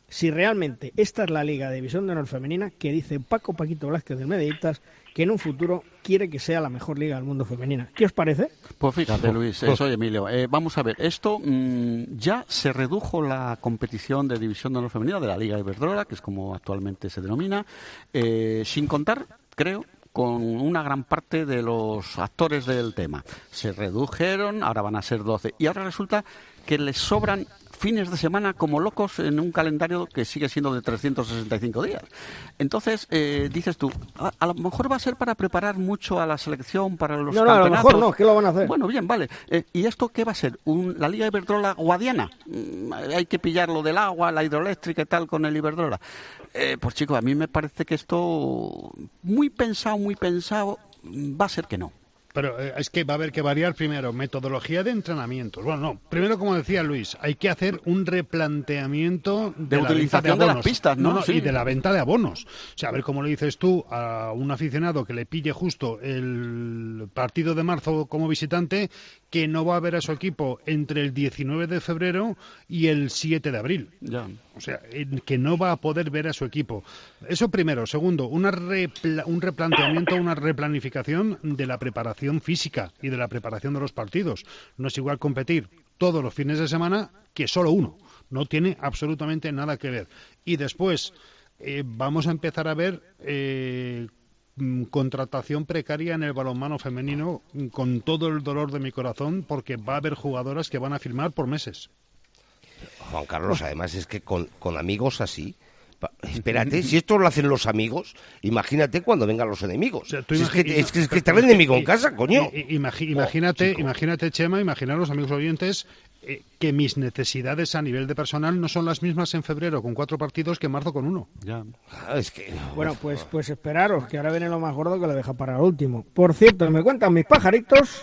si realmente esta es la Liga de División de Honor Femenina que dice Paco Paquito Blázquez del Medellín que en un futuro quiere que sea la mejor liga del mundo femenina. ¿Qué os parece? Pues fíjate, Luis, eh, soy Emilio. Eh, vamos a ver, esto mmm, ya se redujo la competición de División de Honor Femenina de la Liga Iberdrola, que es como actualmente se denomina, eh, sin contar, creo, con una gran parte de los actores del tema. Se redujeron, ahora van a ser doce, y ahora resulta que les sobran fines de semana como locos en un calendario que sigue siendo de trescientos sesenta y cinco días. Entonces, eh, dices tú, a, a lo mejor va a ser para preparar mucho a la selección, para los no, campeonatos. No, a lo mejor no, ¿qué lo van a hacer? Bueno, bien, vale. Eh, ¿Y esto qué va a ser? Un, ¿La Liga Iberdrola guadiana? Mm, hay que pillarlo del agua, la hidroeléctrica y tal con el Iberdrola. Eh, pues chicos, a mí me parece que esto, muy pensado, muy pensado, va a ser que no. Pero eh, es que va a haber que variar primero metodología de entrenamientos. Bueno, no, primero, como decía Luis, hay que hacer un replanteamiento de, de la utilización venta de, de las pistas, ¿no? no, no sí. Y de la venta de abonos. O sea, a ver cómo le dices tú a un aficionado que le pille justo el partido de marzo como visitante, que no va a ver a su equipo entre el diecinueve de febrero y el siete de abril. Ya. O sea, que no va a poder ver a su equipo. Eso primero. Segundo, una repla- un replanteamiento, una replanificación de la preparación física y de la preparación de los partidos. No es igual competir todos los fines de semana que solo uno. No tiene absolutamente nada que ver. Y después eh, vamos a empezar a ver eh, contratación precaria en el balonmano femenino, con todo el dolor de mi corazón, porque va a haber jugadoras que van a firmar por meses. Juan Carlos, además es que con, con amigos así, pa, espérate, si esto lo hacen los amigos, imagínate cuando vengan los enemigos. O sea, si es, que, es que es que está el enemigo en casa, coño. Imagi, imagínate, oh, imagínate, Chema, imaginaros, amigos oyentes, eh, que mis necesidades a nivel de personal no son las mismas en febrero con cuatro partidos que en marzo con uno. Ya. Ah, es que... Bueno, pues, pues esperaros, que ahora viene lo más gordo que lo deja para el último. Por cierto, me cuentan mis pajaritos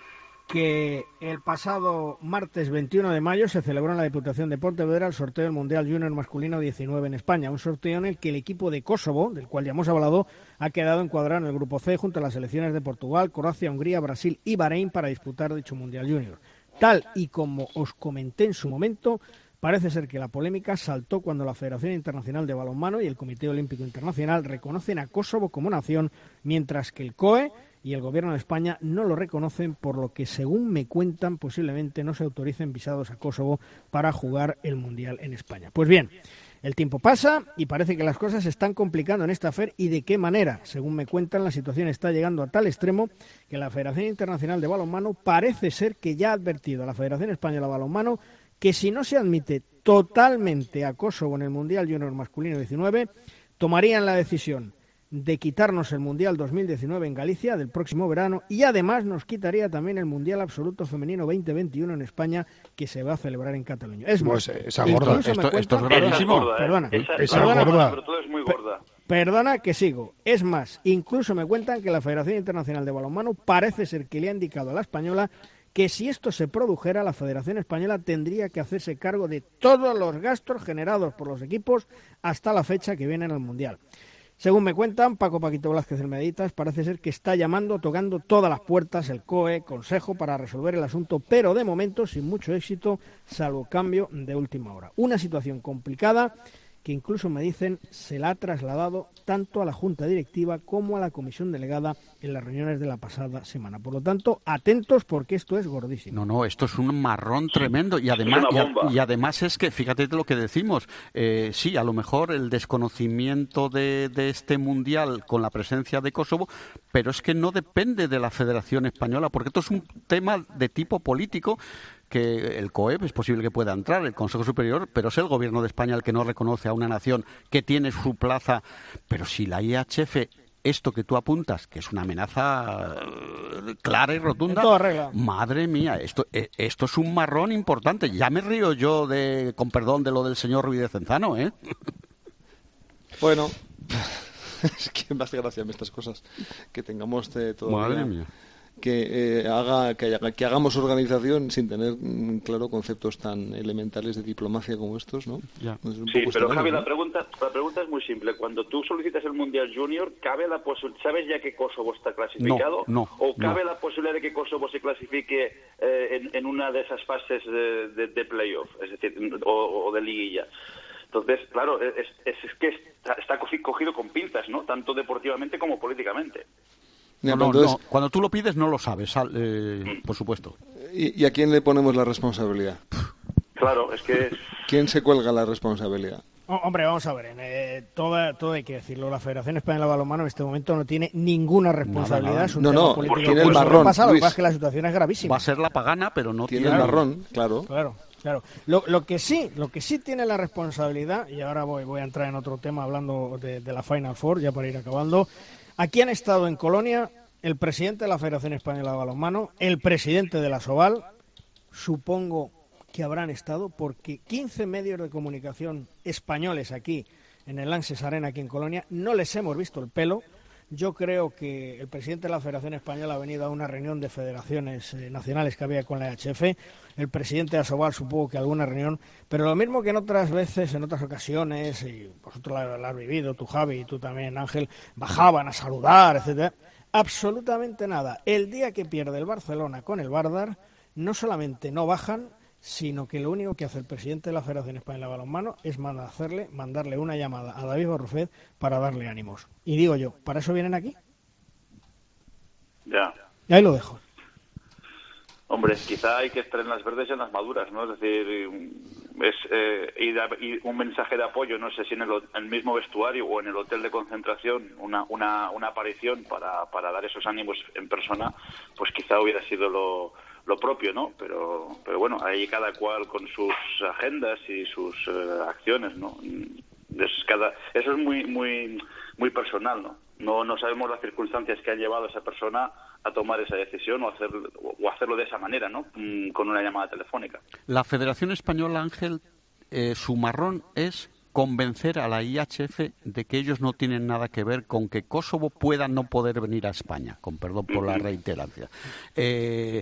que el pasado martes veintiuno de mayo se celebró en la Diputación de Pontevedra el sorteo del Mundial Junior Masculino diecinueve en España, un sorteo en el que el equipo de Kosovo, del cual ya hemos hablado, ha quedado encuadrado en el grupo C junto a las selecciones de Portugal, Croacia, Hungría, Brasil y Bahrein para disputar dicho Mundial Junior. Tal y como os comenté en su momento, parece ser que la polémica saltó cuando la Federación Internacional de Balonmano y el Comité Olímpico Internacional reconocen a Kosovo como nación, mientras que el C O E y el Gobierno de España no lo reconocen, por lo que, según me cuentan, posiblemente no se autoricen visados a Kosovo para jugar el Mundial en España. Pues bien, el tiempo pasa y parece que las cosas se están complicando en esta F E R. ¿Y de qué manera? Según me cuentan, la situación está llegando a tal extremo que la Federación Internacional de Balonmano parece ser que ya ha advertido a la Federación Española de Balonmano que si no se admite totalmente a Kosovo en el Mundial Junior Masculino diecinueve, tomarían la decisión de quitarnos el Mundial dos mil diecinueve en Galicia del próximo verano, y además nos quitaría también el Mundial Absoluto Femenino veinte veintiuno en España, que se va a celebrar en Cataluña. Es más, pues esa gorda. Esto, cuentan, esto es gravísimo. gorda, ¿eh? Perdona, esa, esa perdona, gorda. Pero todo es muy gorda. Perdona que sigo. Es más, incluso me cuentan que la Federación Internacional de Balonmano parece ser que le ha indicado a la española que si esto se produjera, la Federación Española tendría que hacerse cargo de todos los gastos generados por los equipos hasta la fecha que vienen al Mundial. Según me cuentan, Paco Paquito Blázquez del Meditas parece ser que está llamando, tocando todas las puertas, el C O E, Consejo, para resolver el asunto, pero de momento sin mucho éxito, salvo cambio de última hora. Una situación complicada que incluso me dicen se la ha trasladado tanto a la Junta Directiva como a la Comisión Delegada en las reuniones de la pasada semana. Por lo tanto, atentos porque esto es gordísimo. No, no, esto es un marrón tremendo y además, es una bomba. y, y además es que, fíjate lo que decimos, eh, sí, a lo mejor el desconocimiento de, de este Mundial con la presencia de Kosovo, pero es que no depende de la Federación Española, porque esto es un tema de tipo político, que el C O E es posible que pueda entrar, el Consejo Superior, pero es el Gobierno de España el que no reconoce a una nación que tiene su plaza. Pero si la I H F, esto que tú apuntas, que es una amenaza clara y rotunda, madre mía, esto, esto es un marrón importante. Ya me río yo, de, con perdón, de lo del señor Ruiz de Cenzano, ¿eh? Bueno, es que me hace gracia estas cosas, que tengamos de todo. Madre mía. Que, eh, haga, que, haga, que hagamos organización sin tener mm, claro conceptos tan elementales de diplomacia como estos, ¿no? Ya. Es un Sí, poco pero extraño, Javi, ¿no? la pregunta, la pregunta es muy simple. Cuando tú solicitas el Mundial Junior, ¿cabe la posibilidad, sabes ya que Kosovo está clasificado? No, no, ¿O cabe no. la posibilidad de que Kosovo se clasifique eh, en, en una de esas fases de, de, de playoff, es decir, o, o de liguilla? Entonces, claro, es, es, es que está, está cogido con pinzas, ¿no? Tanto deportivamente como políticamente. No, no, no. Cuando tú lo pides no lo sabes, eh, por supuesto. ¿Y, ¿Y a quién le ponemos la responsabilidad? Claro, es que... ¿Quién se cuelga la responsabilidad? Oh, hombre, vamos a ver, eh, todo, todo hay que decirlo. La Federación Española de Balonmano en este momento no tiene ninguna responsabilidad. No, no, no, no tiene el marrón. Pasado, Luis. Lo que pasa es que la situación es gravísima. Va a ser la pagana, pero no tiene tiene el marrón, claro. Claro, claro. Lo, lo que sí, lo que sí tiene la responsabilidad, y ahora voy, voy a entrar en otro tema hablando de, de la Final Four, ya para ir acabando. Aquí han estado en Colonia el presidente de la Federación Española de Balonmano, el presidente de la Soval, supongo que habrán estado, porque quince medios de comunicación españoles aquí en el Lanxess Arena, aquí en Colonia, no les hemos visto el pelo. Yo creo que el presidente de la Federación Española ha venido a una reunión de federaciones eh, nacionales que había con la E H F, el presidente de Asobal supongo que alguna reunión, pero lo mismo que en otras veces, en otras ocasiones, y vosotros lo, lo has vivido, tú Javi y tú también Ángel, bajaban a saludar, etcétera. Absolutamente nada. El día que pierde el Barcelona con el Vardar, no solamente no bajan, sino que lo único que hace el presidente de la Federación Española de Balonmano es mandar hacerle, mandarle una llamada a David Barrufet para darle ánimos. Y digo yo, ¿para eso vienen aquí? Ya. Y ahí lo dejo. Hombre, quizá hay que estar en las verdes y en las maduras, ¿no? Es decir, es eh, y, y un mensaje de apoyo, no sé si en el, en el mismo vestuario o en el hotel de concentración, una, una, una aparición para, para dar esos ánimos en persona, pues quizá hubiera sido lo... lo propio, ¿no? Pero pero bueno, ahí cada cual con sus agendas y sus uh, acciones, ¿no? Es cada, eso es muy muy muy personal, ¿no? No no sabemos las circunstancias que han llevado a esa persona a tomar esa decisión o hacer o hacerlo de esa manera, ¿no? Mm, con una llamada telefónica. La Federación Española, Ángel, eh, su marrón es convencer a la I H F de que ellos no tienen nada que ver con que Kosovo pueda no poder venir a España, con perdón por la reiterancia. Eh,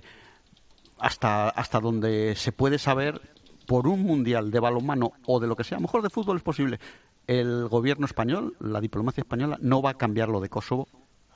hasta hasta donde se puede saber, por un mundial de balonmano o de lo que sea, mejor de fútbol es posible, el gobierno español, la diplomacia española, no va a cambiar lo de Kosovo.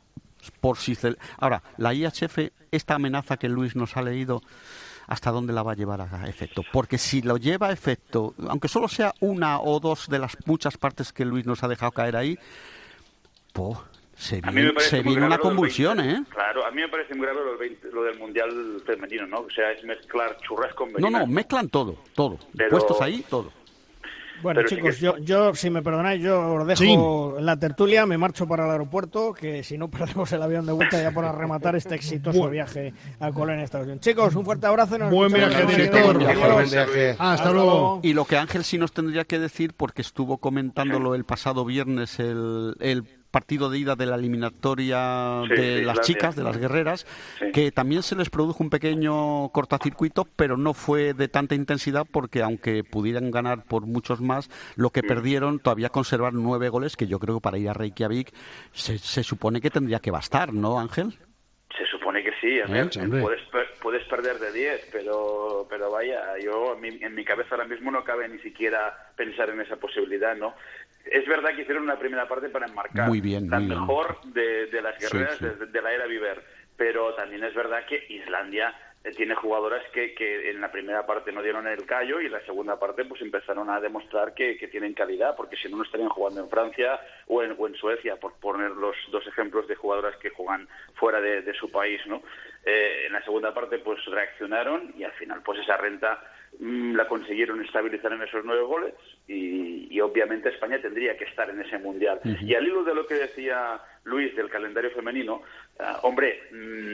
Por si se... Ahora, la I H F, esta amenaza que Luis nos ha leído, ¿hasta dónde la va a llevar a efecto? Porque si lo lleva a efecto, aunque solo sea una o dos de las muchas partes que Luis nos ha dejado caer ahí, pues... Se viene, se viene una convulsión, ¿eh? Claro, a mí me parece muy grave lo del, veinte, lo del Mundial femenino, ¿no? O sea, es mezclar churras con merinas. No, no, mezclan todo, todo. Pero... Puestos ahí, todo. Bueno, pero chicos, sí que... yo, yo, si me perdonáis, yo os dejo sí. en la tertulia, me marcho para el aeropuerto, que si no perdemos el avión de vuelta ya para rematar este exitoso bueno. viaje a Colonia, Estados Unidos. Chicos, un fuerte abrazo. Nos Buen viaje, director. Buen viaje. Buen viaje. Hasta, Hasta luego. luego. Y lo que Ángel sí nos tendría que decir, porque estuvo comentándolo el pasado viernes, el... el partido de ida de la eliminatoria sí, de sí, las chicas, de las guerreras, sí. que también se les produjo un pequeño cortocircuito, pero no fue de tanta intensidad porque aunque pudieran ganar por muchos más, lo que sí. perdieron todavía conservaron nueve goles, que yo creo que para ir a Reykjavik se, se supone que tendría que bastar, ¿no, Ángel? Se supone que sí, a ver, ¿Eh? puedes, puedes perder de diez, pero pero vaya, yo en mi, en mi cabeza ahora mismo no cabe ni siquiera pensar en esa posibilidad, ¿no? Es verdad que hicieron una primera parte para enmarcar muy bien, la muy mejor bien. De, de las guerreras sí, sí. De, de la era Viver, pero también es verdad que Islandia tiene jugadoras que, que en la primera parte no dieron el callo y en la segunda parte pues empezaron a demostrar que, que tienen calidad, porque si no, no estarían jugando en Francia o en, o en Suecia, por poner los dos ejemplos de jugadoras que juegan fuera de, de su país, ¿no? Eh, en la segunda parte pues reaccionaron y al final pues esa renta mmm, la consiguieron estabilizar en esos nueve goles y, y obviamente España tendría que estar en ese mundial. Uh-huh. Y al hilo de lo que decía Luis del calendario femenino, uh, hombre, mmm,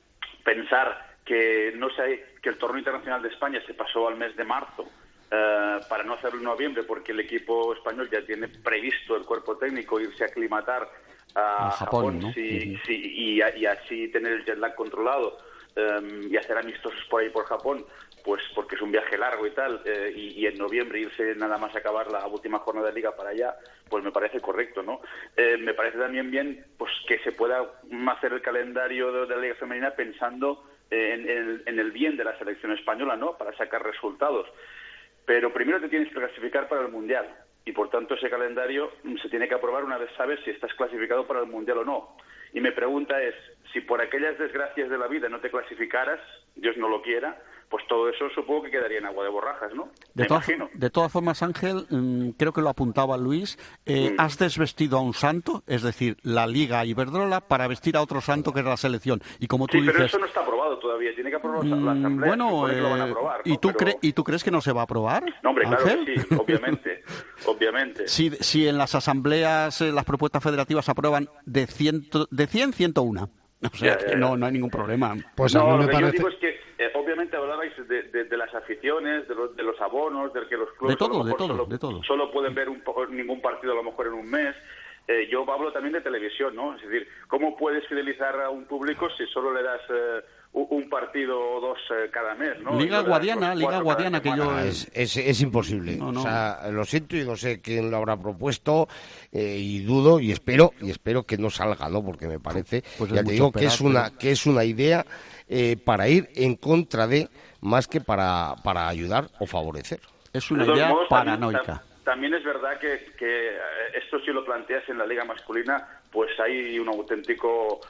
pensar que no sé que el torneo internacional de España se pasó al mes de marzo uh, para no hacerlo en noviembre porque el equipo español ya tiene previsto el cuerpo técnico irse a aclimatar a, a Japón, Japón ¿no? sí, uh-huh. sí, y, y así tener el jet lag controlado um, y hacer amistosos por ahí por Japón, pues porque es un viaje largo y tal, eh, y, y en noviembre irse nada más a acabar la última jornada de liga para allá, pues me parece correcto, ¿no? Eh, me parece también bien pues que se pueda hacer el calendario de, de la liga femenina pensando En, en, en el bien de la selección española, ¿no? Para sacar resultados. Pero primero te tienes que clasificar para el Mundial y por tanto ese calendario se tiene que aprobar una vez sabes si estás clasificado para el Mundial o no. Y mi pregunta es, si por aquellas desgracias de la vida no te clasificaras, Dios no lo quiera, pues todo eso supongo que quedaría en agua de borrajas, ¿no? De, Me todas, imagino. de todas formas, Ángel, mmm, creo que lo apuntaba Luis, eh, mm. has desvestido a un santo, es decir, la Liga Iberdrola, para vestir a otro santo que es la selección. Y como tú sí, dices... pero eso no está aprobado todavía, tiene que aprobarlo mmm, la Asamblea. Bueno, eh, que lo van a aprobar, ¿no? ¿y, tú pero... cre ¿y tú crees que no se va a aprobar? No, hombre, claro Ángel? que sí, obviamente, obviamente. Si, si en las asambleas eh, las propuestas federativas aprueban de, ciento, de cien, ciento uno. O sea, ya, ya, que no, no hay ningún problema. Pues no, a mí me lo que parece... yo digo es que, eh, obviamente, hablabais de, de, de las aficiones, de los, de los abonos, de que los clubes de todo, de todo, solo, de todo. solo pueden ver un, ningún partido a lo mejor en un mes. Eh, yo hablo también de televisión, ¿no? Es decir, ¿cómo puedes fidelizar a un público si solo le das eh, un partido o dos eh, cada mes, ¿no? Liga Guadiana, Liga Guadiana que yo... Es, es, es imposible. No, no. O sea, lo siento y no sé quién lo habrá propuesto eh, y dudo y espero y espero que no salga, ¿no? Porque me parece, pues ya te digo, que es una que es una idea eh, para ir en contra de, más que para, para ayudar o favorecer. Es una idea modos, paranoica. También, también es verdad que, que esto, si lo planteas en la liga masculina, pues hay un auténtico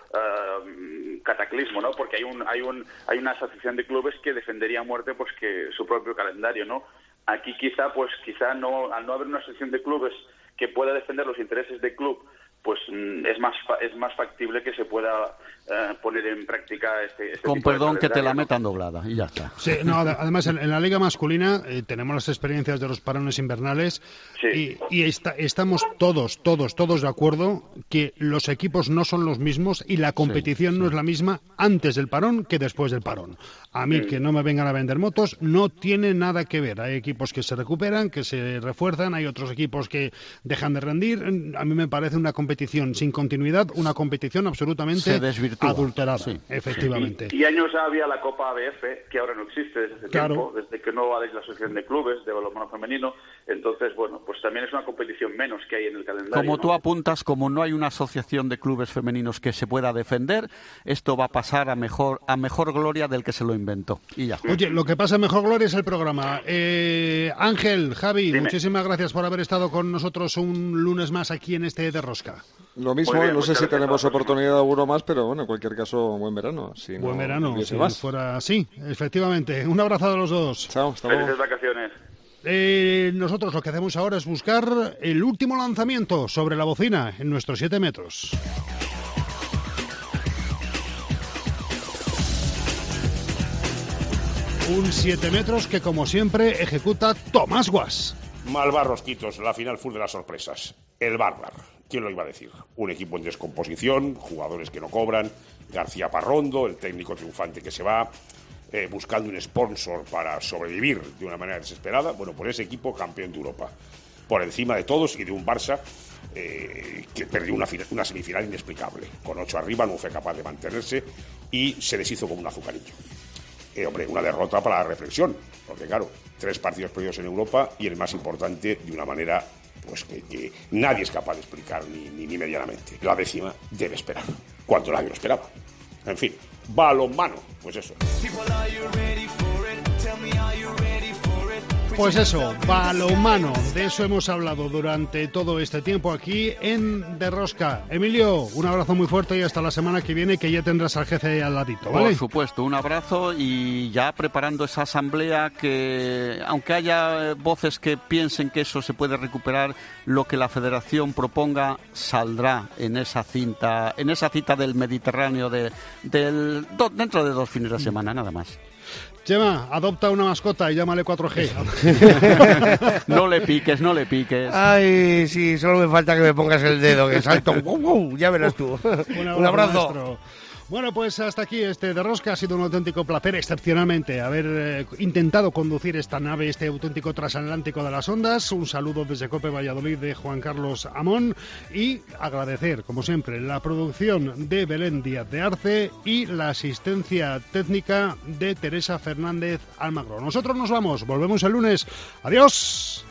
uh, cataclismo, ¿no? Porque hay un hay un hay una asociación de clubes que defendería a muerte pues que su propio calendario, ¿no? Aquí quizá pues quizá no al no haber una asociación de clubes que pueda defender los intereses del club, pues es más es más factible que se pueda eh, poner en práctica este, este con tipo perdón de que te la ¿no? metan doblada y ya está. Sí, no, además en, en la liga masculina eh, tenemos las experiencias de los parones invernales sí. y, y está, estamos todos, todos, todos de acuerdo que los equipos no son los mismos y la competición sí, sí. no es la misma antes del parón que después del parón. A mí, sí. que no me vengan a vender motos, no tiene nada que ver. Hay equipos que se recuperan, que se refuerzan, hay otros equipos que dejan de rendir. A mí me parece una competición sin continuidad, una competición absolutamente adulterada, sí. efectivamente. Y, y años había la Copa A B F, que ahora no existe desde hace claro. tiempo, desde que no hay la asociación de clubes de balonmano femenino. Entonces, bueno, pues también es una competición menos que hay en el calendario. Como ¿no? tú apuntas, como no hay una asociación de clubes femeninos que se pueda defender, esto va a pasar a mejor a mejor gloria del que se lo inventó. Y ya. Oye, lo que pasa a mejor gloria es el programa. Eh, Ángel, Javi, Dime. muchísimas gracias por haber estado con nosotros un lunes más aquí en este De Rosca. Lo mismo, bien, no sé si tenemos gracias. oportunidad de uno más, pero bueno, en cualquier caso, buen verano. Si buen no, verano, si más. fuera así, efectivamente. Un abrazo a los dos. Chao, hasta luego. Felices vacaciones. Eh, nosotros lo que hacemos ahora es buscar el último lanzamiento sobre la bocina en nuestros siete metros. Un siete metros que, como siempre, ejecuta Tomás Guas. Malvar Rosquitos, la final full de las sorpresas. El Bárbaro. ¿Quién lo iba a decir? Un equipo en descomposición, jugadores que no cobran, García Parrondo, el técnico triunfante que se va, eh, buscando un sponsor para sobrevivir de una manera desesperada. Bueno, por ese equipo campeón de Europa. Por encima de todos y de un Barça eh, que perdió una, una semifinal inexplicable. Con ocho arriba no fue capaz de mantenerse y se deshizo como un azucarillo. Eh, hombre, una derrota para la reflexión, porque claro, tres partidos perdidos en Europa y el más importante de una manera pues que, que nadie es capaz de explicar ni, ni, ni medianamente. La décima debe esperar, cuando nadie lo esperaba. En fin, balonmano, pues eso. Pues eso, balonmano, de eso hemos hablado durante todo este tiempo aquí en De Rosca. Emilio, un abrazo muy fuerte y hasta la semana que viene, que ya tendrás al jefe al ladito, ¿vale? Por supuesto, un abrazo y ya preparando esa asamblea que, aunque haya voces que piensen que eso se puede recuperar, lo que la Federación proponga saldrá en esa cinta, en esa cita del Mediterráneo de, del, do, dentro de dos fines de semana, nada más. Chema, adopta una mascota y llámale cuatro G. No le piques, no le piques. Ay, sí, solo me falta que me pongas el dedo, que salto. Ya verás tú. Un abrazo. Un abrazo. Maestro. Bueno, pues hasta aquí este De Rosca. Ha sido un auténtico placer, excepcionalmente, haber eh, intentado conducir esta nave, este auténtico transatlántico de las ondas. Un saludo desde Cope Valladolid de Juan Carlos Amón y agradecer, como siempre, la producción de Belén Díaz de Arce y la asistencia técnica de Teresa Fernández Almagro. Nosotros nos vamos, volvemos el lunes. ¡Adiós!